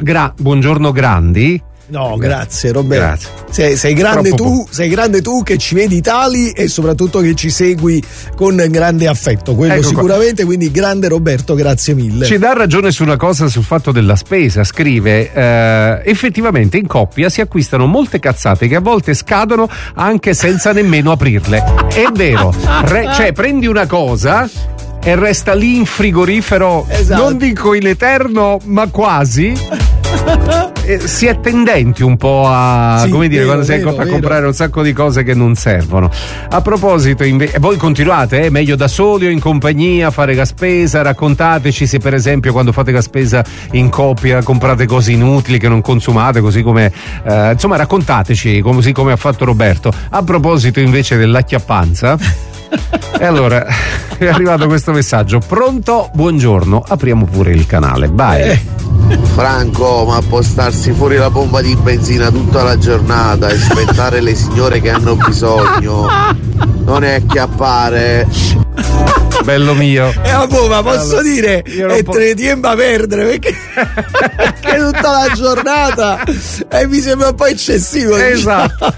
[SPEAKER 3] grandi.
[SPEAKER 9] No, grazie Roberto. Sei grande tu che ci vedi tali e soprattutto che ci segui con grande affetto, quello ecco sicuramente qua. Quindi grande Roberto, grazie mille.
[SPEAKER 3] Ci dà ragione su una cosa, sul fatto della spesa. Scrive effettivamente in coppia si acquistano molte cazzate che a volte scadono anche senza nemmeno aprirle. È vero, cioè prendi una cosa e resta lì in frigorifero, esatto. Non dico in eterno ma quasi. Si è tendenti un po' a come dire, quando si è a comprare un sacco di cose che non servono. A proposito, voi continuate, meglio da soli o in compagnia a fare la spesa? Raccontateci se per esempio quando fate la spesa in coppia comprate cose inutili che non consumate, così come insomma raccontateci, così come ha fatto Roberto. A proposito invece dell'acchiappanza e allora è arrivato questo messaggio: pronto, buongiorno, apriamo pure il canale, vai.
[SPEAKER 17] Franco, ma postarsi fuori la pompa di benzina tutta la giornata e aspettare le signore che hanno bisogno non è acchiappare.
[SPEAKER 3] Bello mio.
[SPEAKER 9] Ma posso dire e te ne tiempo a perdere perché tutta la giornata mi sembra un po' eccessivo.
[SPEAKER 3] Esatto.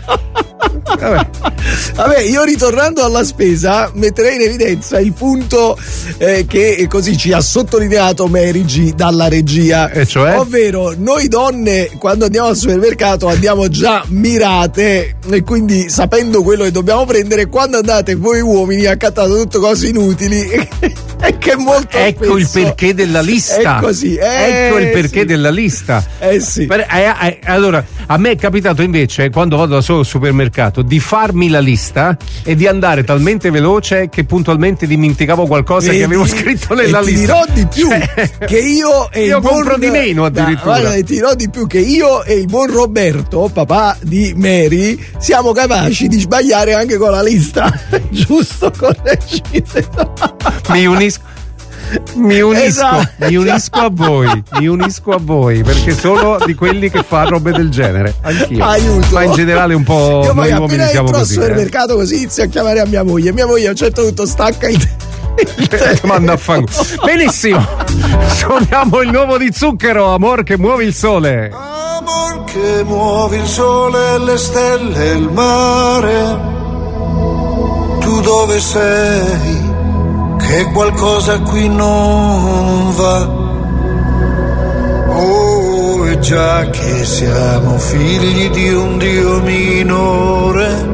[SPEAKER 9] Vabbè, io ritornando alla spesa metterei in evidenza il punto che così ci ha sottolineato Mary G dalla regia,
[SPEAKER 3] e cioè?
[SPEAKER 9] Ovvero noi donne quando andiamo al supermercato andiamo già mirate e quindi sapendo quello che dobbiamo prendere, quando andate voi uomini accattate tutte cose inutili e che molto
[SPEAKER 3] ecco spesso, il perché della lista
[SPEAKER 9] è così,
[SPEAKER 3] ecco il perché della lista
[SPEAKER 9] sì.
[SPEAKER 3] Allora a me è capitato invece quando vado da solo al supermercato di farmi la lista e di andare talmente veloce che puntualmente dimenticavo qualcosa che avevo scritto nella lista.
[SPEAKER 9] Ti dirò di più che io e il
[SPEAKER 3] compro di meno addirittura.
[SPEAKER 9] Guarda, ti dirò di più che io e il buon Roberto, papà di Mary, siamo capaci di sbagliare anche con la lista. Giusto, correggimi.
[SPEAKER 3] Mi unisco a voi perché sono di quelli che fanno robe del genere, anch'io.
[SPEAKER 9] Aiuto.
[SPEAKER 3] Ma in generale un po'
[SPEAKER 9] io
[SPEAKER 3] noi uomini siamo così.
[SPEAKER 9] Io poi appena entro al supermercato così inizio a chiamare a mia moglie a un certo punto stacca il
[SPEAKER 3] manda a fanculo. Benissimo, suoniamo il nuovo di Zucchero, Amor che muovi il sole.
[SPEAKER 15] Amor che muovi il sole, le stelle e il mare, tu dove sei? Che qualcosa qui non va. Oh, e già che siamo figli di un Dio minore,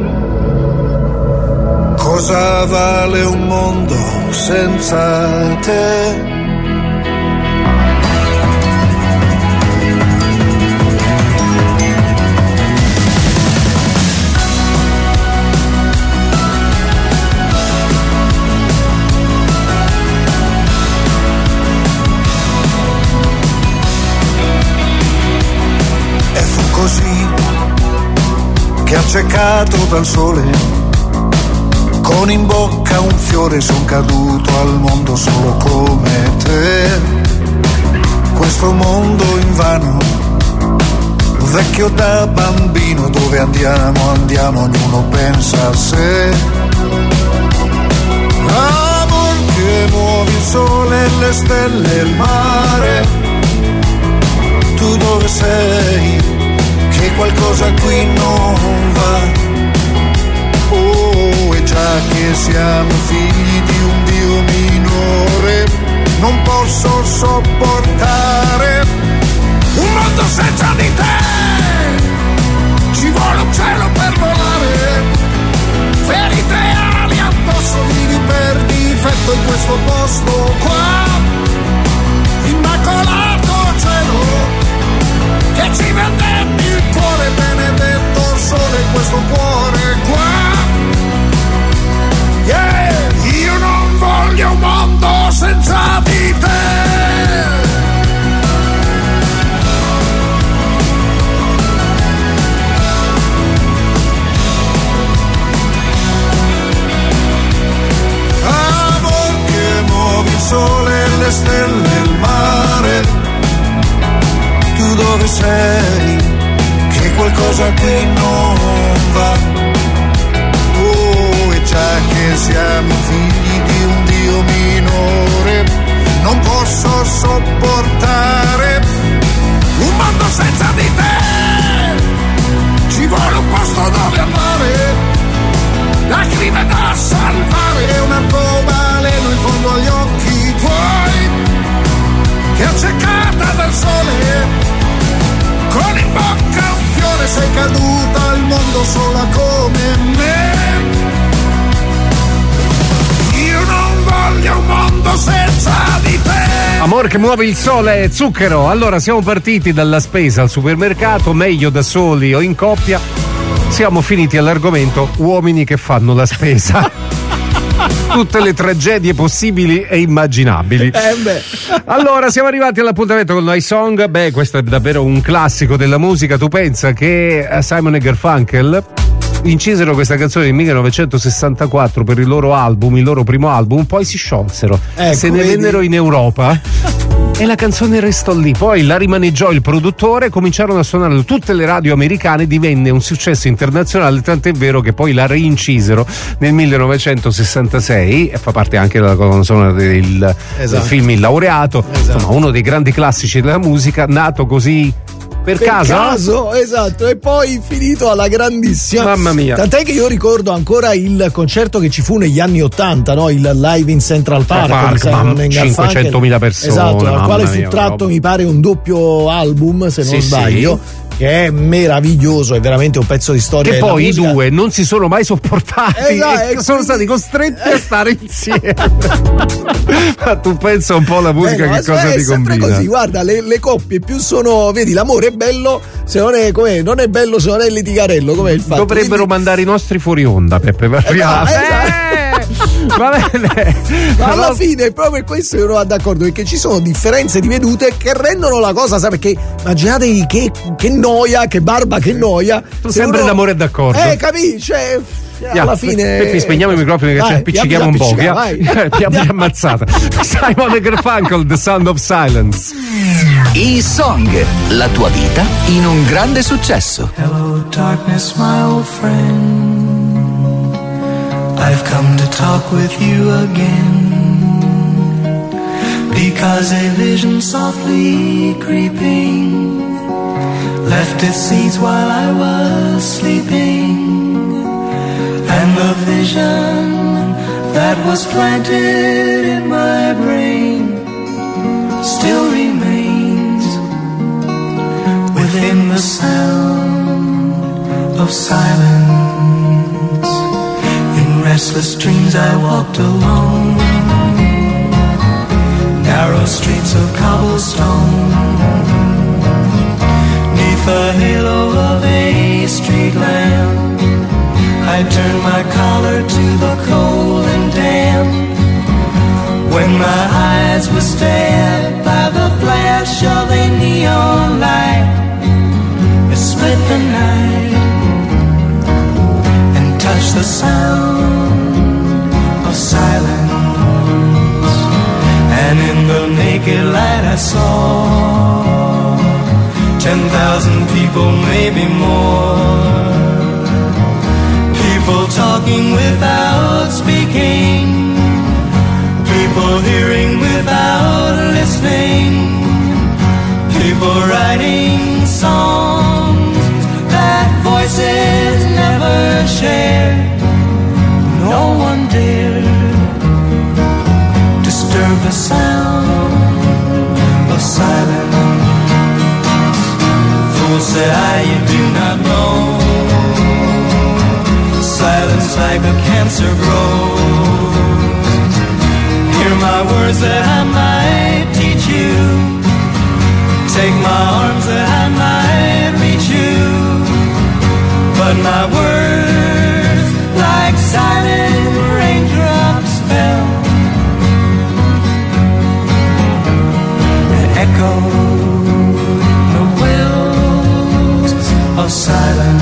[SPEAKER 15] cosa vale un mondo senza te? Che accecato dal sole, con in bocca un fiore, son caduto al mondo solo come te. Questo mondo invano, vecchio da bambino, dove andiamo, ognuno pensa a sé. Amor che muovi il sole, le stelle e il mare, tu dove sei?
[SPEAKER 11] che qualcosa qui non va. Oh, e già che siamo figli di un Dio minore, non posso sopportare un mondo senza di te. Ci vuole un cielo per volare, ferite ali addosso, vivi per difetto in questo posto qua, immacolato cielo, che ci vendetti il cuore, benedetto sole questo cuore qua. Yeah, io non voglio un mondo senza di te. Amor che muovi il sole, le stelle e il mare, tu dove sei? Che qualcosa qui non va. Già che siamo figli di un Dio minore, non posso sopportare un mondo senza di te. Ci vuole un posto dove andare, lacrime da salvare, un arcobaleno in fondo agli occhi tuoi, che accecata dal sole, con in bocca un fiore, sei caduta al mondo sola come me. Voglio un mondo senza di te.
[SPEAKER 3] Amor che muove il sole, zucchero. Allora siamo partiti dalla spesa al supermercato, meglio da soli o in coppia. Siamo finiti all'argomento uomini che fanno la spesa. Tutte le tragedie possibili e immaginabili. Allora siamo arrivati all'appuntamento con Nice Song. Beh, questo è davvero un classico della musica. Tu pensa che Simon e Garfunkel incisero questa canzone nel 1964 per il loro album, il loro primo album, poi si sciolsero, se ne vennero in Europa e la canzone restò lì. Poi la rimaneggiò il produttore, cominciarono a suonare tutte le radio americane, divenne un successo internazionale, tant'è vero che poi la reincisero nel 1966 e fa parte anche della colonna sonora del film Il Laureato. Insomma, uno dei grandi classici della musica, nato così per caso,
[SPEAKER 9] esatto, e poi finito alla grandissima.
[SPEAKER 3] Mamma mia.
[SPEAKER 9] Tant'è che io ricordo ancora il concerto che ci fu negli anni '80, no? Il live in Central Park,
[SPEAKER 3] 500.000 persone.
[SPEAKER 9] Esatto, al quale fu tratto, mi pare, un doppio album, se non sbaglio.
[SPEAKER 3] Sì.
[SPEAKER 9] Che è meraviglioso, è veramente un pezzo di storia.
[SPEAKER 3] Che poi i due non si sono mai sopportati, e sono stati costretti a stare insieme. Ma tu pensa un po' alla musica che cosa ti combina. È sempre
[SPEAKER 9] così, guarda, le coppie più sono, vedi, l'amore è bello se non è, com'è, non è bello se non è litigarello, com'è il fatto.
[SPEAKER 3] Dovrebbero mandare i nostri fuori onda, Peppe Va bene.
[SPEAKER 9] Ma alla fine proprio per questo io non vado d'accordo, perché ci sono differenze di vedute che rendono la cosa, sai, perché immaginatevi che noia, che barba, che noia.
[SPEAKER 3] Tu sempre l'amore è d'accordo.
[SPEAKER 9] Capisci? Cioè, alla fine
[SPEAKER 3] Peppi, spegniamo i microfoni che ci appiccichiamo un po'. Abbiamo ammazzata. Simon e Garfunkel, The Sound of Silence.
[SPEAKER 2] E-Song, la tua vita in un grande successo.
[SPEAKER 11] Hello darkness, my old friend, I've come to talk with you again, because a vision softly creeping left its seeds while I was sleeping, and the vision that was planted in my brain still remains within the sound of silence. In restless dreams I walked alone, narrow streets of cobblestone, neath the halo of a street lamp. I turned my collar to the cold and damp, when my eyes were stared by the flash of a neon light. It split the night and touched the sound of silence, and in the naked light I saw 10,000 people, maybe more, people talking
[SPEAKER 16] the sound of silence. Fools say you do not know. Silence like a cancer grows. Hear my words that I might teach you. Take my arms that I might reach you. But my words like silent raindrops fell and echoed the wells of silence.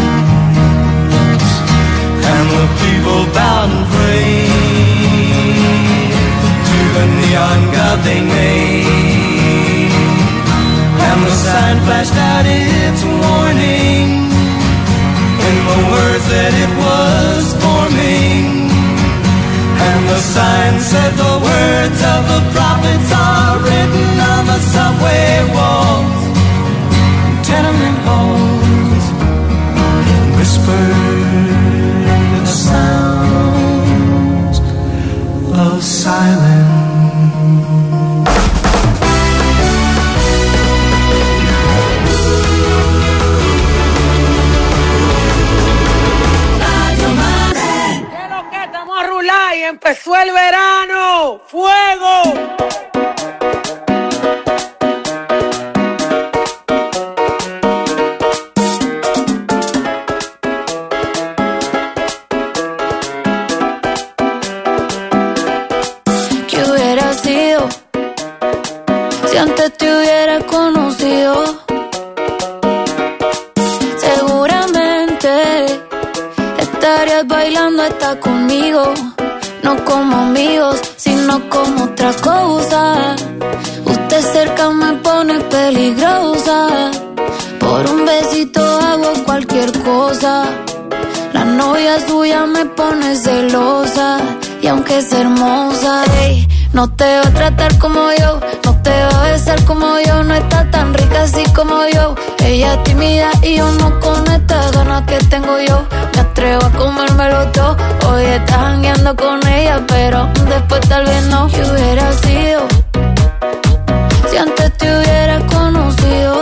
[SPEAKER 16] And the people bowed and prayed to the neon god they made. And the sign flashed out its warning in the words that it was forming. And the sign said the words of the prophets are written on the subway walls, tenement halls, whispered the sounds of silence.
[SPEAKER 18] Y empezó el verano, ¡fuego!
[SPEAKER 8] ¿Qué hubiera sido si antes te hubiera conocido? Seguramente estarías bailando hasta conmigo. No como amigos, sino como otra cosa. Usted cerca me pone peligrosa. Por un besito hago cualquier cosa. La novia suya me pone celosa. Y aunque es hermosa, ey, no te va a tratar como yo, no te va a besar como yo. No está tan rica así como yo. Ella es tímida y yo no con estas ganas que tengo yo. Me atrevo a comérmelo todo. Hoy estás jangueando con ella, pero después tal vez no. ¿Qué hubiera sido si antes te hubiera conocido?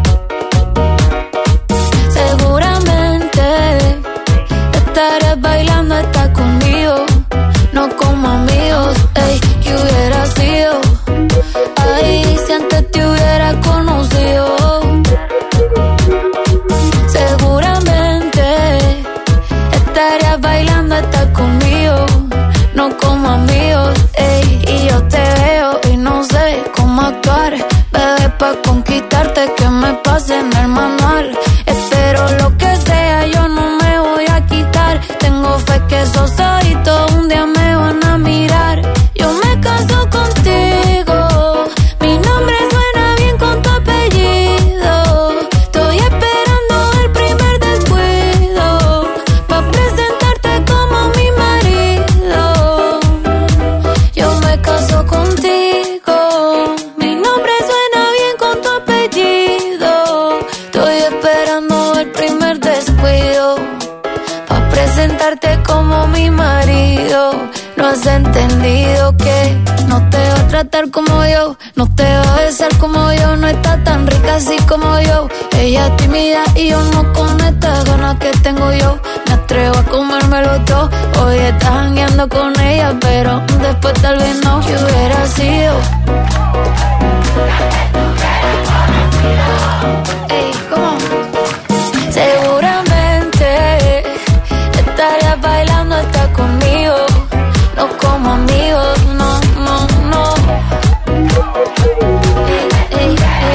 [SPEAKER 8] Seguramente estarías bailando hasta conmigo. No como amigos, ey, ¿qué hubiera sido? Ay, si antes te hubiera conocido. Seguramente estarías bailando hasta conmigo. No como amigos, ey, y yo te veo y no sé cómo actuar. Bebé, pa' conquistarte que me pase en el manual. Espero lo que sea, yo no me voy a quitar. Tengo fe que esos ojitos un día me van a mirar. Yo me caso contigo, mi nombre suena bien con tu apellido. Estoy esperando el primer descuido pa' presentarte como mi marido. Yo me caso contigo, mi nombre suena bien con tu apellido. Estoy esperando el primer descuido pa' presentarte como mi marido. No has entendido que no te va a tratar como yo, no te va a besar como yo. No está tan rica así como yo. Ella es tímida y yo no con estas ganas que tengo yo. Me atrevo a comérmelo todo. Hoy estás jangueando con ella, pero después tal vez no. ¿Qué hubiera sido? Ey, ¿cómo? Seguramente estarías bailando hasta conmigo. No como amigos, no, no, no. Ey,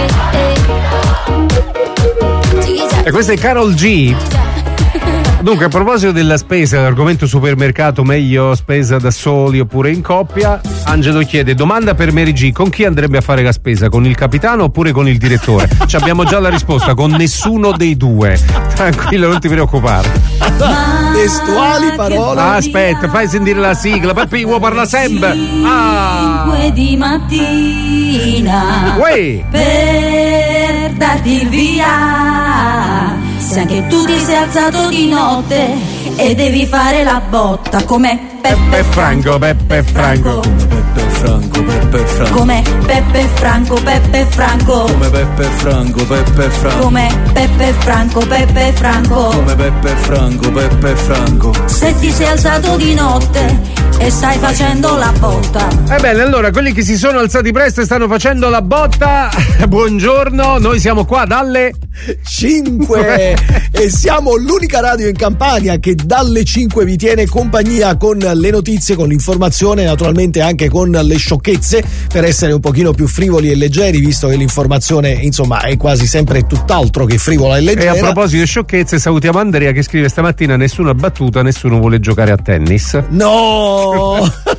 [SPEAKER 8] ey, ey, ey.
[SPEAKER 3] E questa è Karol G. Dunque, a proposito della spesa, l'argomento supermercato, meglio spesa da soli oppure in coppia, Angelo chiede: domanda per Mary G, con chi andrebbe a fare la spesa? Con il capitano oppure con il direttore? Ci abbiamo già la risposta: con nessuno dei due. Tranquillo, non ti preoccupare.
[SPEAKER 9] Testuali parole.
[SPEAKER 3] Aspetta, fai sentire la sigla, Peppi vuoi parla sempre.
[SPEAKER 4] 5 di mattina
[SPEAKER 3] Uè.
[SPEAKER 4] per darti via. Se anche tu ti sei alzato di notte e devi fare la botta come
[SPEAKER 3] Peppe Franco, Peppe Franco.
[SPEAKER 5] Franco, Peppe Franco.
[SPEAKER 4] Come Peppe Franco, Peppe Franco.
[SPEAKER 5] Come Peppe Franco, Peppe Franco.
[SPEAKER 4] Come Peppe Franco, Peppe Franco.
[SPEAKER 5] Come Peppe Franco, Peppe Franco.
[SPEAKER 4] Se ti sei alzato di notte e stai facendo la botta.
[SPEAKER 3] Ebbene, allora, quelli che si sono alzati presto e stanno facendo la botta, buongiorno, noi siamo qua dalle
[SPEAKER 9] 5 e siamo l'unica radio in Campania che dalle 5 vi tiene compagnia con le notizie, con l'informazione, naturalmente anche con le sciocchezze, per essere un pochino più frivoli e leggeri, visto che l'informazione insomma è quasi sempre tutt'altro che frivola e leggera.
[SPEAKER 3] E a proposito di sciocchezze, salutiamo Andrea che scrive stamattina: nessuna battuta, nessuno vuole giocare a tennis.
[SPEAKER 9] No!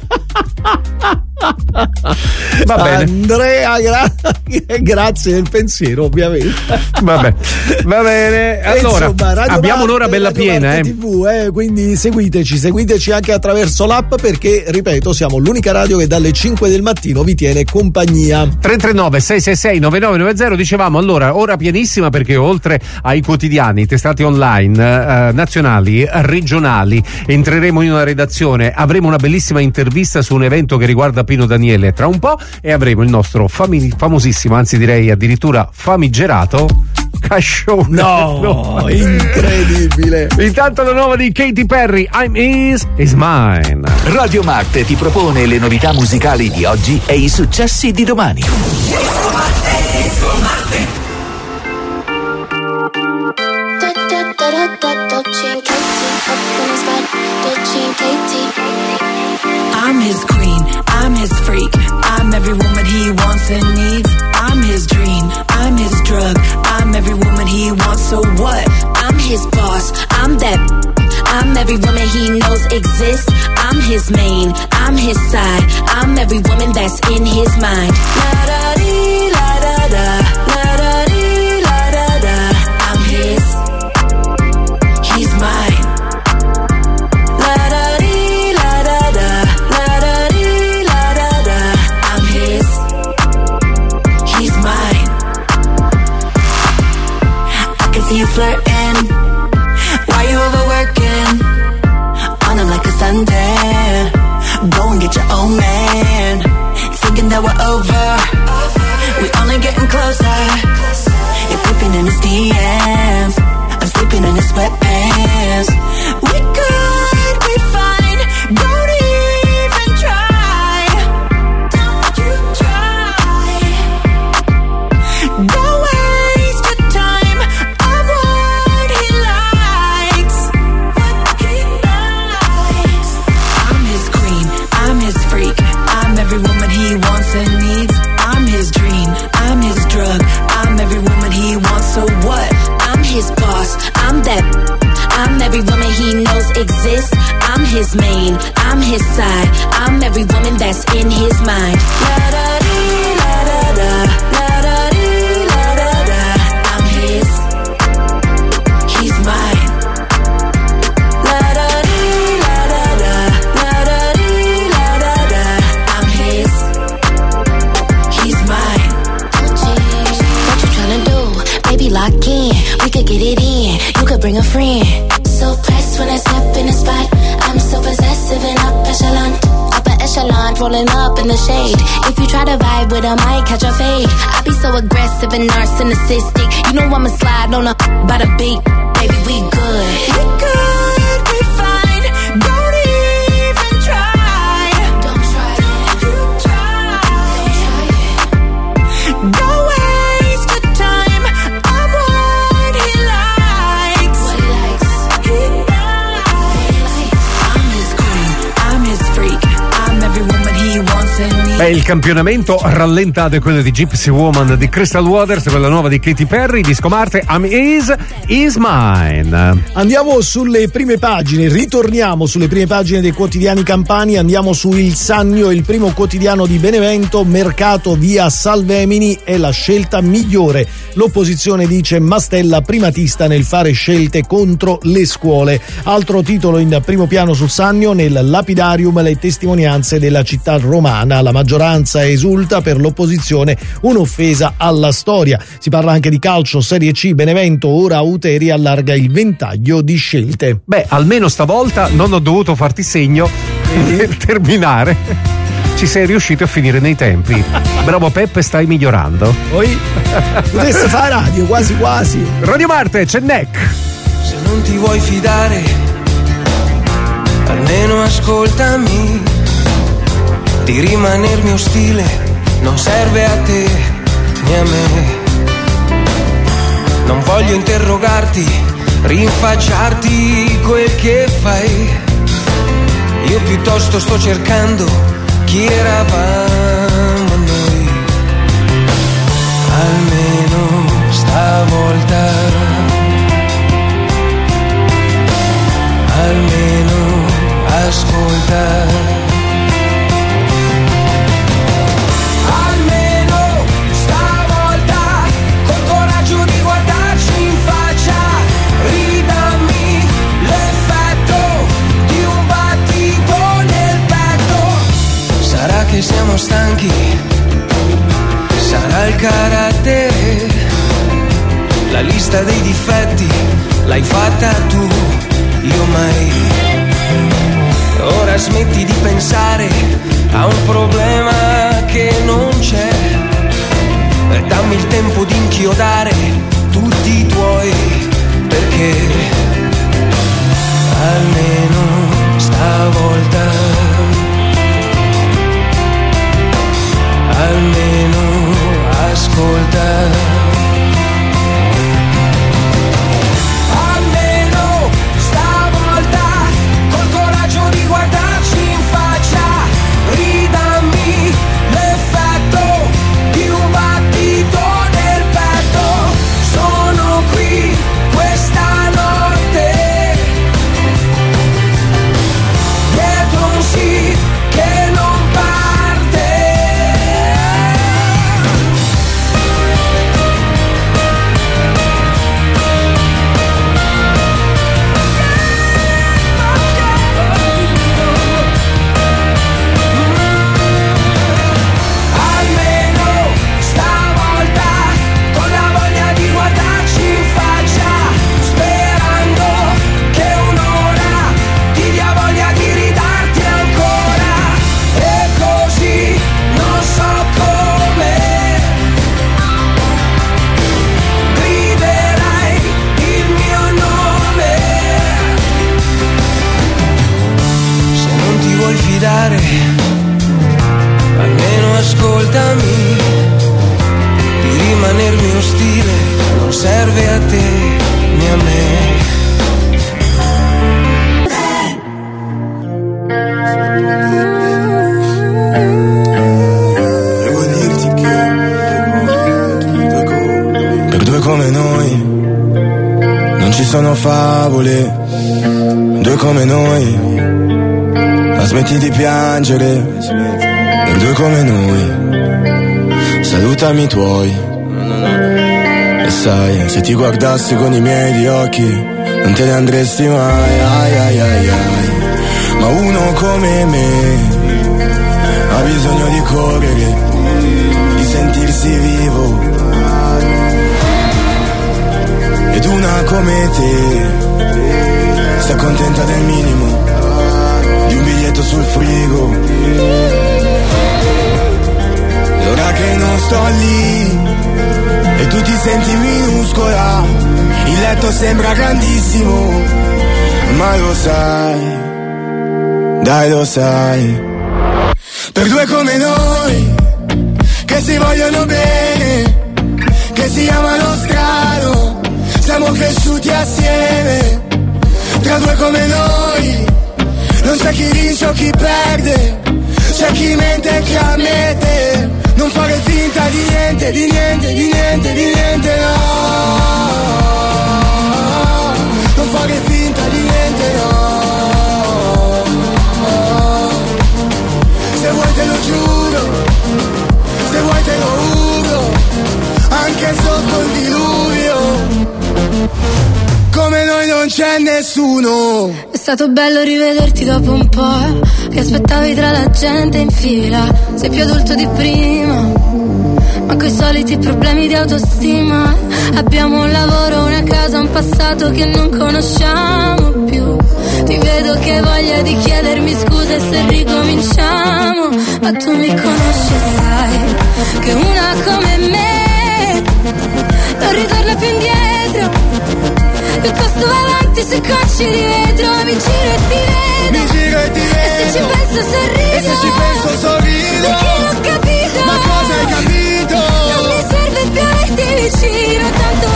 [SPEAKER 3] Va bene.
[SPEAKER 9] Andrea, grazie del pensiero, ovviamente.
[SPEAKER 3] Vabbè, va bene. Allora,
[SPEAKER 9] insomma,
[SPEAKER 3] abbiamo un'ora bella piena,
[SPEAKER 9] TV, quindi seguiteci anche attraverso l'app, perché ripeto, siamo l'unica radio che dalle 5 del mattino vi tiene compagnia.
[SPEAKER 3] 339 666 9990. Dicevamo, allora, ora pienissima, perché oltre ai quotidiani, testate online, nazionali, regionali, entreremo in una redazione, avremo una bellissima intervista su un evento che riguarda Pino Daniele tra un po', e avremo il nostro famosissimo, anzi direi addirittura famigerato Cascione.
[SPEAKER 9] No, incredibile.
[SPEAKER 3] Intanto la nuova di Katy Perry, I'm Is Mine.
[SPEAKER 2] Radio Marte ti propone le novità musicali di oggi e i successi di domani.
[SPEAKER 10] I'm his queen, I'm his freak, I'm every woman he wants and needs. I'm his dream, I'm his drug, I'm every woman he wants, so what?
[SPEAKER 19] I'm his boss, I'm that. I'm every woman he knows exists. I'm his main, I'm his side, I'm every woman that's in his mind. La da dee, la da da, la da dee, la da da. I'm his, he's mine. La da dee, la da da, la da dee, la da da. I'm his, he's mine.
[SPEAKER 10] I can see you flirting, why you overworking? On him like a Sunday, go and get your own man. Thinking that we're over, we only getting closer. You're peeping in his DMs, I'm sleeping in his sweatpants. We could be fine, don't even try. Don't you try. Don't waste your time on what he likes. What he likes. I'm his queen, I'm his freak, I'm every woman he wants and needs. I'm his dream, I'm his drug, I'm every woman he wants, so what?
[SPEAKER 19] I'm his boss, I'm that. I'm every woman he knows exists. I'm his main, I'm his side, I'm every woman that's in his mind. La da dee, la da da, la da dee, la da da. I'm his, he's mine. La da dee, la da da, la da dee, la da da. I'm his, he's mine. What you tryna do? Baby, lock in. We could get it in. You could bring a friend.
[SPEAKER 8] So pressed when I step in the spot. I'm so possessive and upper echelon, rolling up in the shade. If you try to vibe with I might catch a fade. I be so aggressive and narcissistic. You know I'ma slide on a by the beat. Baby, we good.
[SPEAKER 10] We could be fine, don't even try.
[SPEAKER 8] Don't try it.
[SPEAKER 10] You try. Don't waste your time on what he likes.
[SPEAKER 8] What he likes.
[SPEAKER 10] He likes. I'm his queen, I'm his freak, I'm every woman he wants and needs.
[SPEAKER 3] Beh, il campionamento rallentato è quello di Gypsy Woman di Crystal Waters, quella nuova di Katy Perry, disco Marte, I'm Is Mine.
[SPEAKER 9] Andiamo sulle prime pagine, ritorniamo sulle prime pagine dei quotidiani campani, andiamo su Il Sannio, il primo quotidiano di Benevento. Mercato via Salvemini è la scelta migliore. L'opposizione dice Mastella primatista nel fare scelte contro le scuole. Altro titolo in primo piano sul Sannio: nel lapidarium le testimonianze della città romana. La maggioranza esulta, per l'opposizione un'offesa alla storia. Si parla anche di calcio, Serie C, Benevento, ora Uteri allarga il ventaglio di scelte.
[SPEAKER 3] Beh, almeno stavolta non ho dovuto farti segno per terminare. Ci sei riuscito a finire nei tempi. Bravo Peppe, stai migliorando.
[SPEAKER 9] Poi potesse fare radio, quasi quasi.
[SPEAKER 3] Radio Marte, c'è Neck.
[SPEAKER 20] Se non ti vuoi fidare, almeno ascoltami. Di rimanermi ostile non serve a te né a me. Non voglio interrogarti, rinfacciarti quel che fai. Io piuttosto sto cercando chi eravamo noi. Almeno stavolta, almeno ascolta. Che siamo stanchi, sarà il carattere, la lista dei difetti l'hai fatta tu, io mai. Ora smetti di pensare a un problema che non c'è, e dammi il tempo di inchiodare tutti i tuoi, perché almeno stavolta, almeno ascolta. Almeno stavolta, col coraggio di guardarci in faccia, ridammi l'effetto di un battito nel petto. Sono qui questa notte, dietro un sì che non parte. Almeno ascoltami, di rimanermi ostile non serve a te né a me.
[SPEAKER 15] Devo dirti che per due come noi non ci sono favole, due come noi. Smetti di piangere, per due come noi, salutami i tuoi. E sai, se ti guardassi con i miei di occhi, non te ne andresti mai, ai ai ai ai. Ma uno come me, ha bisogno di correre, di sentirsi vivo. Ed una come te, sta contenta del minimo, un biglietto sul frigo. E ora che non sto lì e tu ti senti minuscola, il letto sembra grandissimo, ma lo sai, dai lo sai. Per due come noi, che si vogliono bene, che si amano strano, siamo cresciuti assieme. Tra due come noi non c'è chi vince o chi perde, c'è chi mente e chi ammette. Non fare finta di niente, di niente, di niente, di niente, no. Non fare finta di niente, no. Se vuoi te lo giuro, se vuoi te lo urlo, anche sotto il diluvio. Come noi non c'è nessuno.
[SPEAKER 21] È stato bello rivederti dopo un po', che aspettavi tra la gente in fila. Sei più adulto di prima, ma coi soliti problemi di autostima. Abbiamo un lavoro, una casa, un passato che non conosciamo più. Ti vedo che hai voglia di chiedermi scusa e se ricominciamo ma tu mi conosci e sai che una come me non ritorna più indietro. Piuttosto va avanti sui cocci di vetro, mi giro e ti vedo, e se ci penso sorrido, perché ho capito,
[SPEAKER 15] ma cosa hai capito?
[SPEAKER 21] Non mi serve più averti vicino,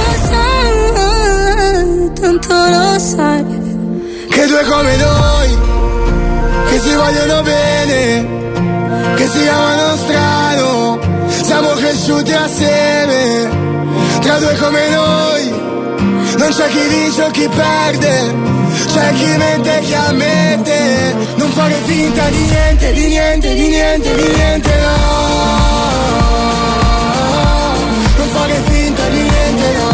[SPEAKER 21] tanto lo sai,
[SPEAKER 15] che due come noi, che si vogliono bene, che si amano strano, siamo cresciuti assieme. Tra due come noi non c'è chi vince o chi perde, c'è chi mente e chi ammette. Non fare finta di niente, di niente, di niente, di niente, no. Non fare finta di niente, no.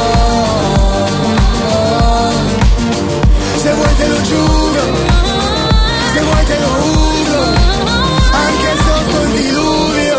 [SPEAKER 15] Se vuoi te lo giuro, se vuoi te lo uso, anche sotto il diluvio.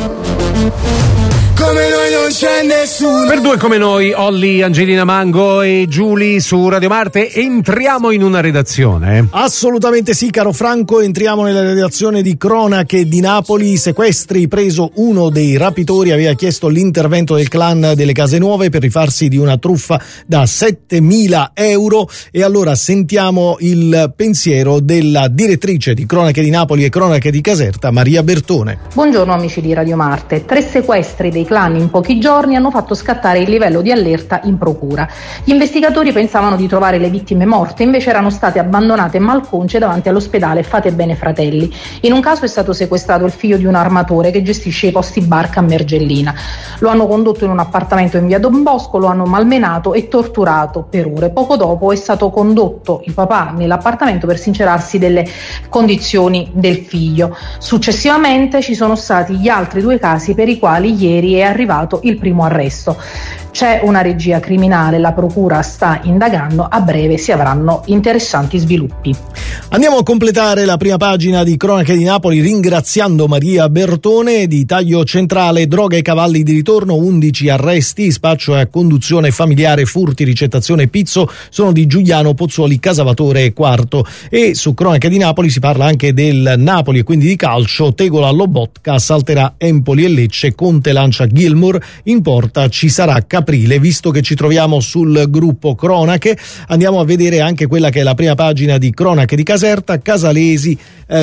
[SPEAKER 15] Come noi non c'è nessuno.
[SPEAKER 3] Per due come noi, Olli, Angelina Mango e Giulia su Radio Marte. Entriamo in una redazione.
[SPEAKER 9] Assolutamente sì, caro Franco, entriamo nella redazione di Cronache di Napoli. Sequestri, preso uno dei rapitori, aveva chiesto l'intervento del clan delle Case Nuove per rifarsi di una truffa da 7.000 euro. E allora sentiamo il pensiero della direttrice di Cronache di Napoli e Cronache di Caserta, Maria Bertone.
[SPEAKER 1] Buongiorno amici di Radio Marte. 3 sequestri dei clan in pochi giorni hanno fatto scattare il livello di allerta in procura. Gli investigatori pensavano di trovare le vittime morte, invece erano state abbandonate malconce davanti all'ospedale Fate Bene Fratelli. In un caso è stato sequestrato il figlio di un armatore che gestisce i posti barca a Mergellina. Lo hanno condotto in un appartamento in via Don Bosco, lo hanno malmenato e torturato per ore. Poco dopo è stato condotto il papà nell'appartamento per sincerarsi delle condizioni del figlio. Successivamente ci sono stati gli altri 2 casi per i quali ieri è arrivato il primo arresto. C'è una regia criminale, la procura sta indagando, a breve si avranno interessanti sviluppi.
[SPEAKER 9] Andiamo a completare la prima pagina di Cronache di Napoli ringraziando Maria Bertone. Di taglio centrale, droga e cavalli di ritorno, 11 arresti, spaccio e conduzione familiare, furti, ricettazione e pizzo sono di Giuliano Pozzuoli, Casavatore e Quarto. E su Cronache di Napoli si parla anche del Napoli e quindi di calcio. Tegola Lobotka salterà Empoli e Lecce, Conte lancia Gilmour, in porta ci sarà Caprile. Visto che ci troviamo sul gruppo Cronache, andiamo a vedere anche quella che è la prima pagina di Cronache di Caserta. Casalesi,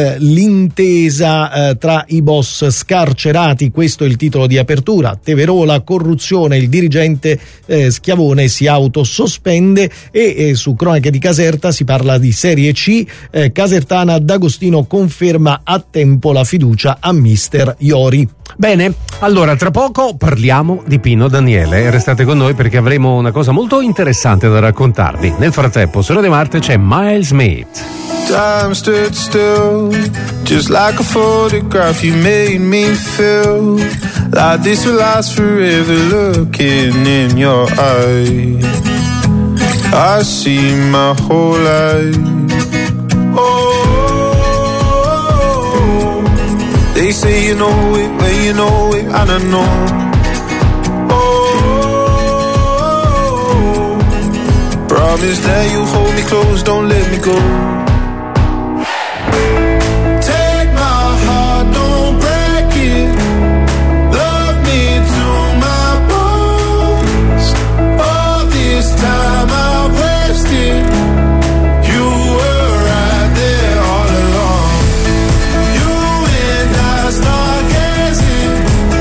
[SPEAKER 9] l'intesa tra i boss scarcerati, questo è il titolo di apertura. Teverola, corruzione, il dirigente Schiavone si autosospende. E su Cronache di Caserta si parla di Serie C, casertana, D'Agostino conferma a tempo la fiducia a mister Iori.
[SPEAKER 3] Bene, allora tra poco parliamo di Pino Daniele. Restate con noi perché avremo una cosa molto interessante da raccontarvi. Nel frattempo su Radio Marte c'è Miles Smith.
[SPEAKER 22] Time stood still, just like a photograph. You made me feel like this will last forever. Looking in your eyes, I see my whole life. Oh, they say you know it when you know it, and I know. Oh, promise that you'll hold me close, don't let me go. Take my heart, don't break it. Love me to my bones. All this time I've wasted. You were right there all along. You and I start gazing,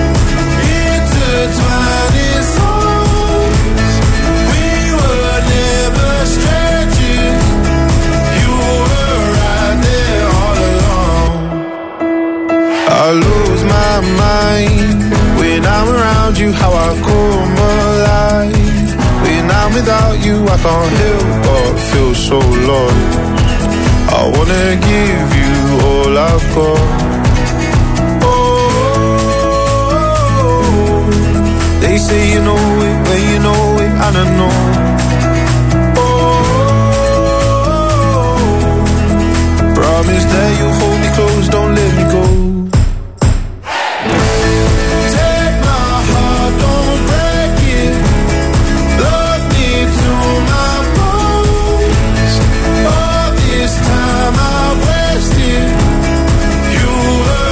[SPEAKER 22] intertwining souls. We were never strangers. You were right there all along. I lose my mind when I'm around you, how I come alive. When I'm without you, I can't help but feel so lost. I wanna give you all I've got. Oh, they say you know it when you know it, and I know. Oh, promise that you'll hold me close, don't let me go. Take my heart, don't break it. Love me to my bones. All this time I wasted. You were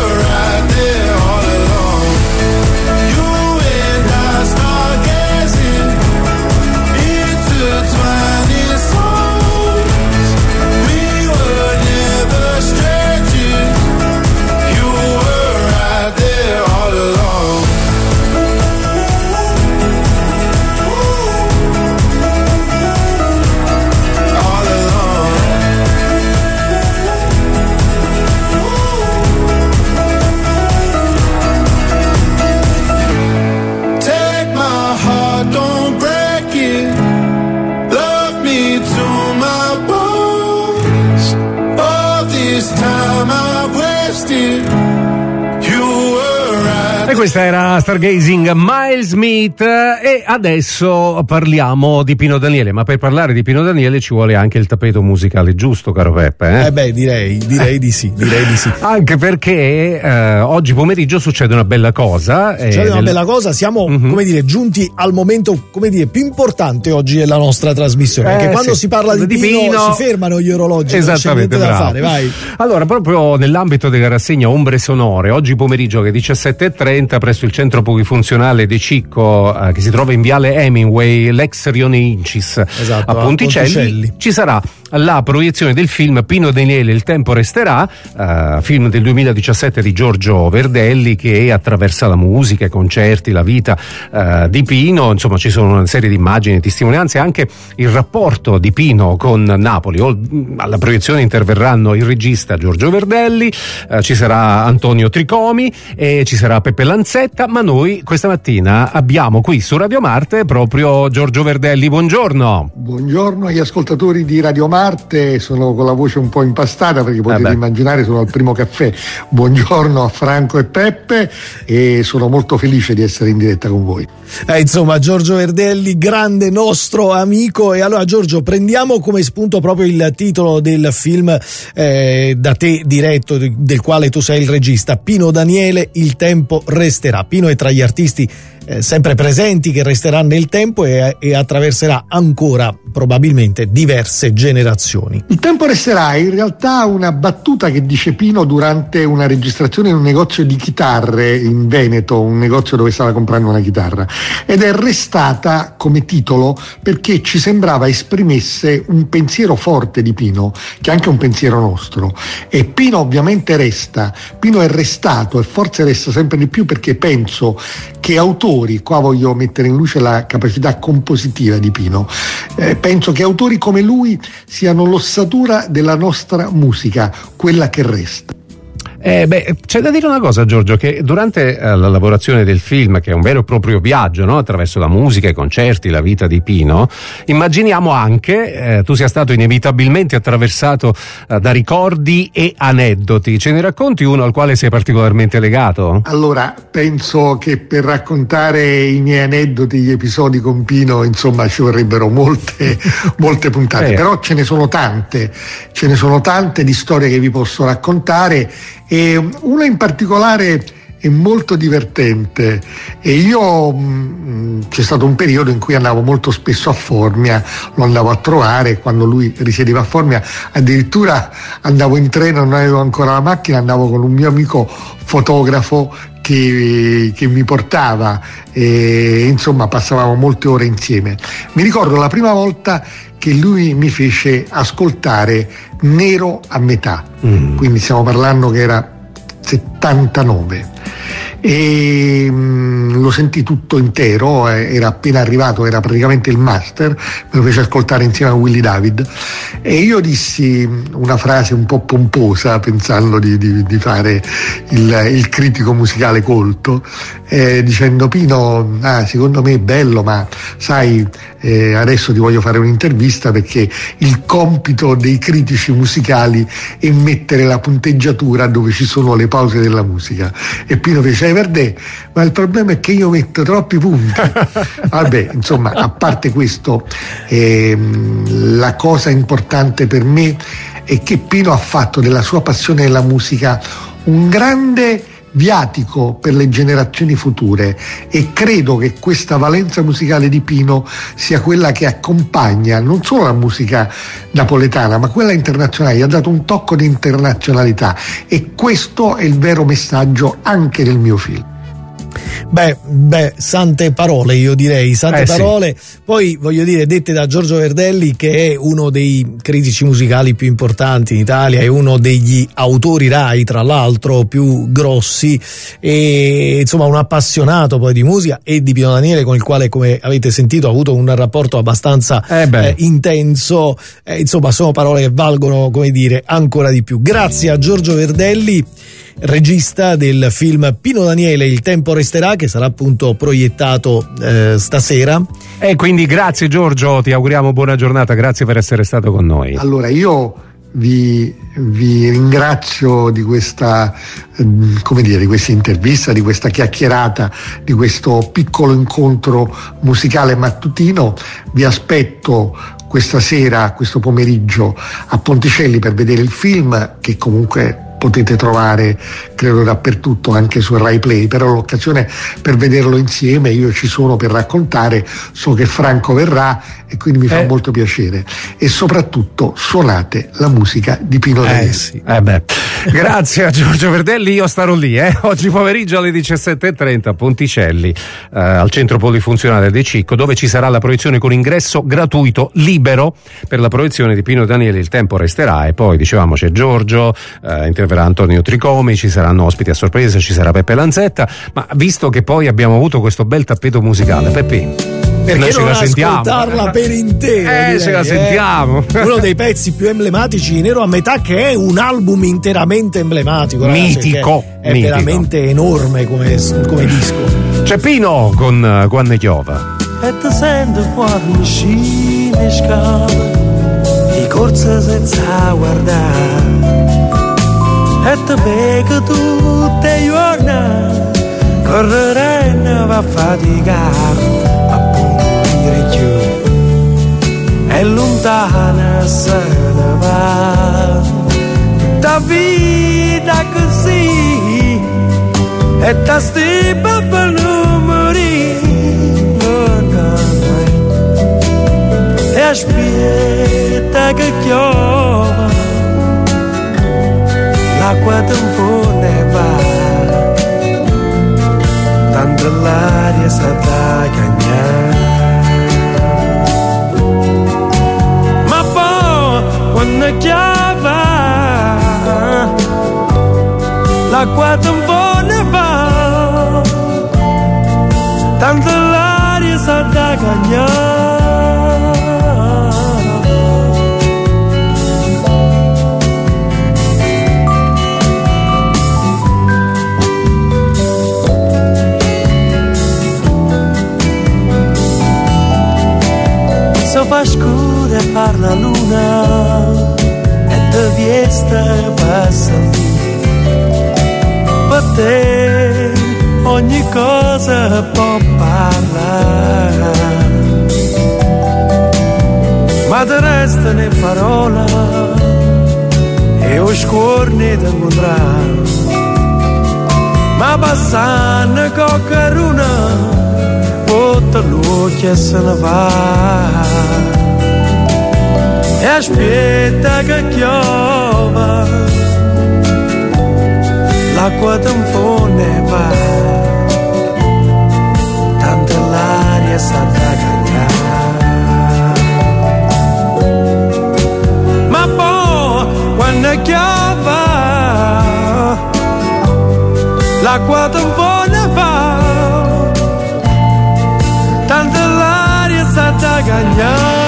[SPEAKER 3] questa era Stargazing, Miles Smith, e adesso parliamo di Pino Daniele, ma per parlare di Pino Daniele ci vuole anche il tappeto musicale giusto, caro Peppe.
[SPEAKER 9] Direi di sì.
[SPEAKER 3] Anche perché oggi pomeriggio succede una bella cosa.
[SPEAKER 9] Siamo come dire giunti al momento più importante oggi della nostra trasmissione, perché quando si parla di Pino si fermano gli orologi.
[SPEAKER 3] Esattamente,
[SPEAKER 9] da fare, vai.
[SPEAKER 3] Allora, proprio nell'ambito della rassegna Ombre Sonore, oggi pomeriggio alle 17:30 presso il centro polifunzionale De Cicco, che si trova in viale Hemingway, l'ex Rione Incis, a Ponticelli, ci sarà la proiezione del film Pino Daniele, Il tempo resterà, film del 2017 di Giorgio Verdelli, che attraversa la musica, i concerti, la vita di Pino. Insomma, ci sono una serie di immagini e testimonianze, anche il rapporto di Pino con Napoli. Alla proiezione interverranno il regista Giorgio Verdelli, ci sarà Antonio Tricomi e ci sarà Peppe Lanzetta, ma noi questa mattina abbiamo qui su Radio Marte proprio Giorgio Verdelli. Buongiorno.
[SPEAKER 6] Buongiorno agli ascoltatori di Radio Marte, sono con la voce un po' impastata perché potete immaginare sono al primo caffè. Buongiorno a Franco e Peppe e sono molto felice di essere in diretta con voi.
[SPEAKER 9] Insomma, Giorgio Verdelli, grande nostro amico. E allora, Giorgio, prendiamo come spunto proprio il titolo del film da te diretto, del quale tu sei il regista, Pino Daniele, Il tempo resterà. Pino è tra gli artisti sempre presenti, che resterà nel tempo e attraverserà ancora probabilmente diverse generazioni.
[SPEAKER 6] Il tempo resterà in realtà una battuta che dice Pino durante una registrazione in un negozio di chitarre in Veneto, un negozio dove stava comprando una chitarra, ed è restata come titolo perché ci sembrava esprimesse un pensiero forte di Pino, che è anche un pensiero nostro. E Pino ovviamente resta, Pino è restato e forse resta sempre di più, perché penso che autori, qua voglio mettere in luce la capacità compositiva di Pino, penso che autori come lui siano l'ossatura della nostra musica, quella che resta.
[SPEAKER 3] C'è da dire una cosa, Giorgio, che durante la lavorazione del film, che è un vero e proprio viaggio, no? Attraverso la musica, i concerti, la vita di Pino, immaginiamo anche tu sia stato inevitabilmente attraversato da ricordi e aneddoti. Ce ne racconti uno al quale sei particolarmente legato?
[SPEAKER 6] Allora, penso che per raccontare i miei aneddoti, gli episodi con Pino, insomma, ci vorrebbero molte puntate, però ce ne sono tante di storie che vi posso raccontare. E una in particolare è molto divertente, e io c'è stato un periodo in cui andavo molto spesso a Formia, lo andavo a trovare quando lui risiedeva a Formia, addirittura andavo in treno, non avevo ancora la macchina, andavo con un mio amico fotografo che mi portava, e insomma passavamo molte ore insieme. Mi ricordo la prima volta che lui mi fece ascoltare Nero a metà, quindi stiamo parlando che era 79, e lo sentì tutto intero, era appena arrivato, era praticamente il master, me lo fece ascoltare insieme a Willy David, e io dissi una frase un po' pomposa pensando di fare il critico musicale colto, dicendo: Pino, secondo me è bello, ma sai, adesso ti voglio fare un'intervista perché il compito dei critici musicali è mettere la punteggiatura dove ci sono le pause della musica. E Pino fece: Verdè, ma il problema è che io metto troppi punti. Vabbè, insomma, a parte questo, la cosa importante per me è che Pino ha fatto della sua passione della musica un grande viatico per le generazioni future, e credo che questa valenza musicale di Pino sia quella che accompagna non solo la musica napoletana ma quella internazionale, gli ha dato un tocco di internazionalità, e questo è il vero messaggio anche del mio film.
[SPEAKER 9] Sante parole, io direi, parole. Sì. Poi voglio dire, dette da Giorgio Verdelli, che è uno dei critici musicali più importanti in Italia, è uno degli autori Rai, tra l'altro, più grossi, e insomma un appassionato poi di musica e di Pino Daniele, con il quale, come avete sentito, ha avuto un rapporto abbastanza intenso. Insomma, sono parole che valgono, come dire, ancora di più. Grazie a Giorgio Verdelli, regista del film Pino Daniele, Il tempo resterà, che sarà appunto proiettato stasera. E
[SPEAKER 3] quindi grazie Giorgio, ti auguriamo buona giornata, grazie per essere stato con noi.
[SPEAKER 6] Allora, io vi ringrazio di questa, di questa intervista, di questa chiacchierata, di questo piccolo incontro musicale mattutino. Vi aspetto questa sera, questo pomeriggio a Ponticelli per vedere il film, che comunque potete trovare credo dappertutto, anche su Rai Play, però l'occasione per vederlo insieme. Io ci sono per raccontare, so che Franco verrà e quindi mi fa molto piacere, e soprattutto suonate la musica di Pino Daniele.
[SPEAKER 3] Sì. Grazie a Giorgio Verdelli, io starò lì oggi pomeriggio alle 17:30 a Ponticelli, al centro polifunzionale del Cicco, dove ci sarà la proiezione con ingresso gratuito, libero, per la proiezione di Pino Daniele. Il tempo resterà, e poi dicevamo c'è Giorgio, interverrà Antonio Tricomi, ci saranno ospiti a sorpresa, ci sarà Peppe Lanzetta, ma visto che poi abbiamo avuto questo bel tappeto musicale, Peppe,
[SPEAKER 9] perché
[SPEAKER 3] ce
[SPEAKER 9] non
[SPEAKER 3] la sentiamo
[SPEAKER 9] ascoltarla per intero?
[SPEAKER 3] Ce la sentiamo.
[SPEAKER 9] Uno dei pezzi più emblematici di Nero a metà, che è un album interamente emblematico,
[SPEAKER 3] mitico,
[SPEAKER 9] è veramente enorme come disco.
[SPEAKER 3] C'è Pino con Quando Chiova.
[SPEAKER 16] E ti sento quando scende scala, di corsa senza guardare, e ti vedo tutte le giornate, correre e non va a faticare, è lontana se ne va, da vita così, e da stipa per non morire, e aspetta che chiova, l'acqua tempo ne va, tanto l'aria sa da cagnare. Quando chiava, l'acqua tempo ne va, tanto l'aria sa da cagnare. Se fa scuro e parla luna, te viesta passa per te, ogni cosa può parlare, ma te resta ne parola e o scorne te incontrare, ma passando con caruna tutta luce se ne va, e aspetta che chiova, l'acqua tempo ne va, tanto l'aria sa da cagnare. Ma poi quando chiova, l'acqua tempo ne va, tanto l'aria sa da cagnare.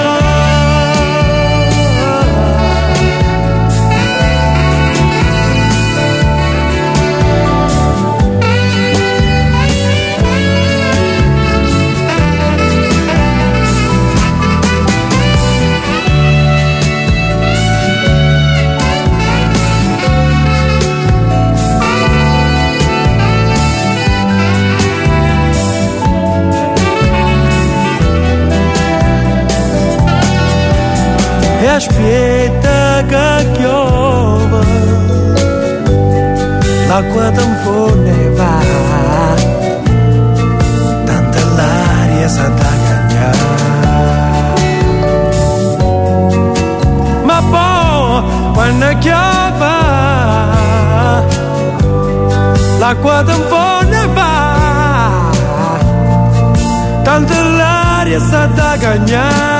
[SPEAKER 16] E aspetta che piova, l'acqua tempo ne va, tanto l'aria sa da cagnare. Ma poi quando chiova, l'acqua tempo ne va, tanto l'aria sa da cagnare.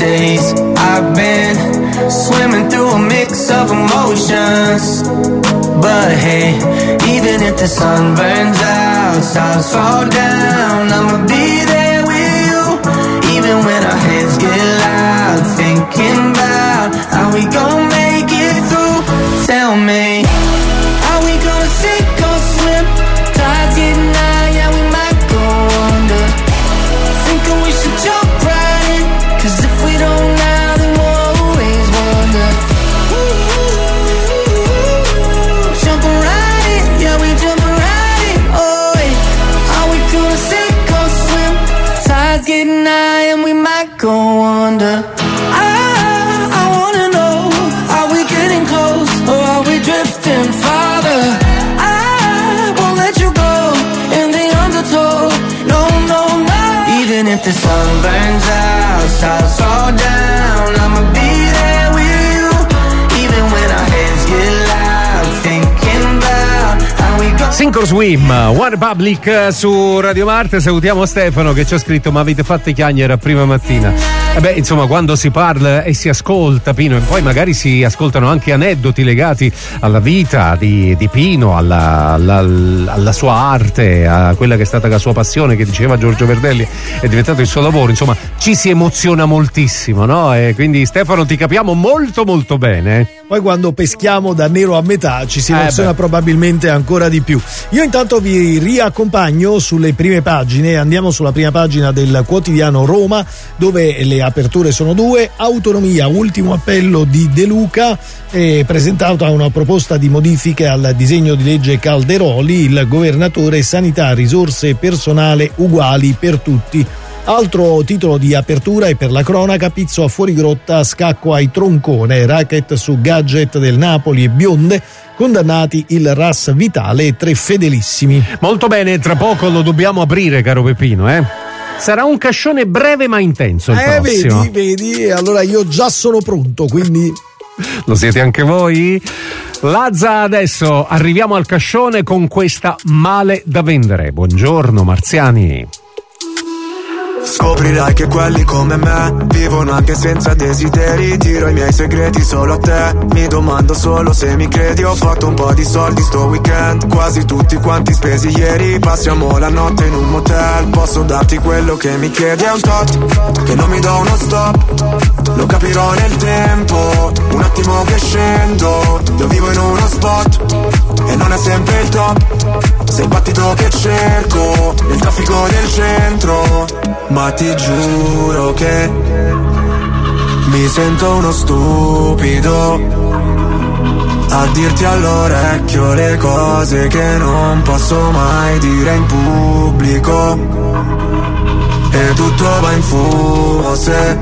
[SPEAKER 20] days I've been swimming through a mix of emotions. But hey, even if the sun burns out, stars fall down, I'ma be there with you. Even when our heads get loud, thinking about how we gon' make it through. Tell me, are we gonna sink or swim? Tides getting high, yeah, we might go under. Thinking we should jump right in, 'cause if we don't now, then we'll always wonder. Jumping right in, yeah, we jumping right in. Oh, yeah. Are we gonna sink or swim? Tides getting high and we might go under. I wanna know, are we getting close or are we drifting farther? I won't let you go in the undertow. No, no, no. Even if the sun burns out, stars fall down, I'ma be there with you. Even when our heads get loud, thinking about how we go.
[SPEAKER 3] Sink or Swim, One Republic su Radio Marte. Salutiamo Stefano che ci ha scritto: ma avete fatto i chiacchiere a prima mattina? Insomma, quando si parla e si ascolta Pino, e poi magari si ascoltano anche aneddoti legati alla vita di Pino, alla sua arte, a quella che è stata la sua passione, che diceva Giorgio Verdelli è diventato il suo lavoro, insomma ci si emoziona moltissimo, no? E quindi Stefano ti capiamo molto molto bene.
[SPEAKER 9] Poi quando peschiamo da nero a metà ci si emoziona probabilmente ancora di più. Io intanto vi riaccompagno sulle prime pagine, andiamo sulla prima pagina del quotidiano Roma, dove le aperture sono due. Autonomia, ultimo appello di De Luca, presentata una proposta di modifiche al disegno di legge Calderoli, il governatore: sanità, risorse e personale uguali per tutti. Altro titolo di apertura è per la cronaca: Pizzo a fuorigrotta, scacco ai Troncone, racket su gadget del Napoli e bionde, condannati il RAS Vitale e 3 fedelissimi.
[SPEAKER 3] Molto bene, tra poco lo dobbiamo aprire, caro Peppino, Sarà un cascione breve ma intenso il prossimo.
[SPEAKER 9] Vedi, allora io già sono pronto, quindi
[SPEAKER 3] lo siete anche voi? Lazza, adesso arriviamo al cascione con questa Male da vendere. Buongiorno Marziani.
[SPEAKER 7] Scoprirai che quelli come me vivono anche senza desideri. Tiro i miei segreti solo a te. Mi domando solo se mi credi. Ho fatto un po' di soldi sto weekend, quasi tutti quanti spesi ieri. Passiamo la notte in un motel. Posso darti quello che mi chiedi. È un tot che non mi do uno stop. Lo capirò nel tempo. Un attimo che scendo. Io vivo in uno spot e non è sempre il top. Sei il battito che cerco nel traffico del centro. Ma ti giuro che mi sento uno stupido a dirti all'orecchio le cose che non posso mai dire in pubblico. E tutto va in fumo se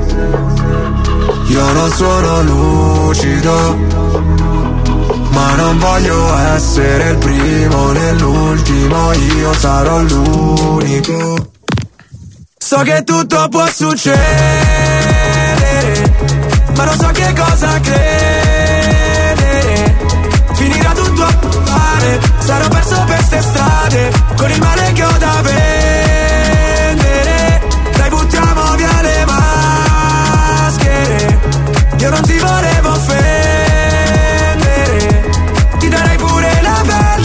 [SPEAKER 7] io non sono lucido. Ma non voglio essere il primo né l'ultimo, io sarò l'unico. So che tutto può succedere, ma non so che cosa credere.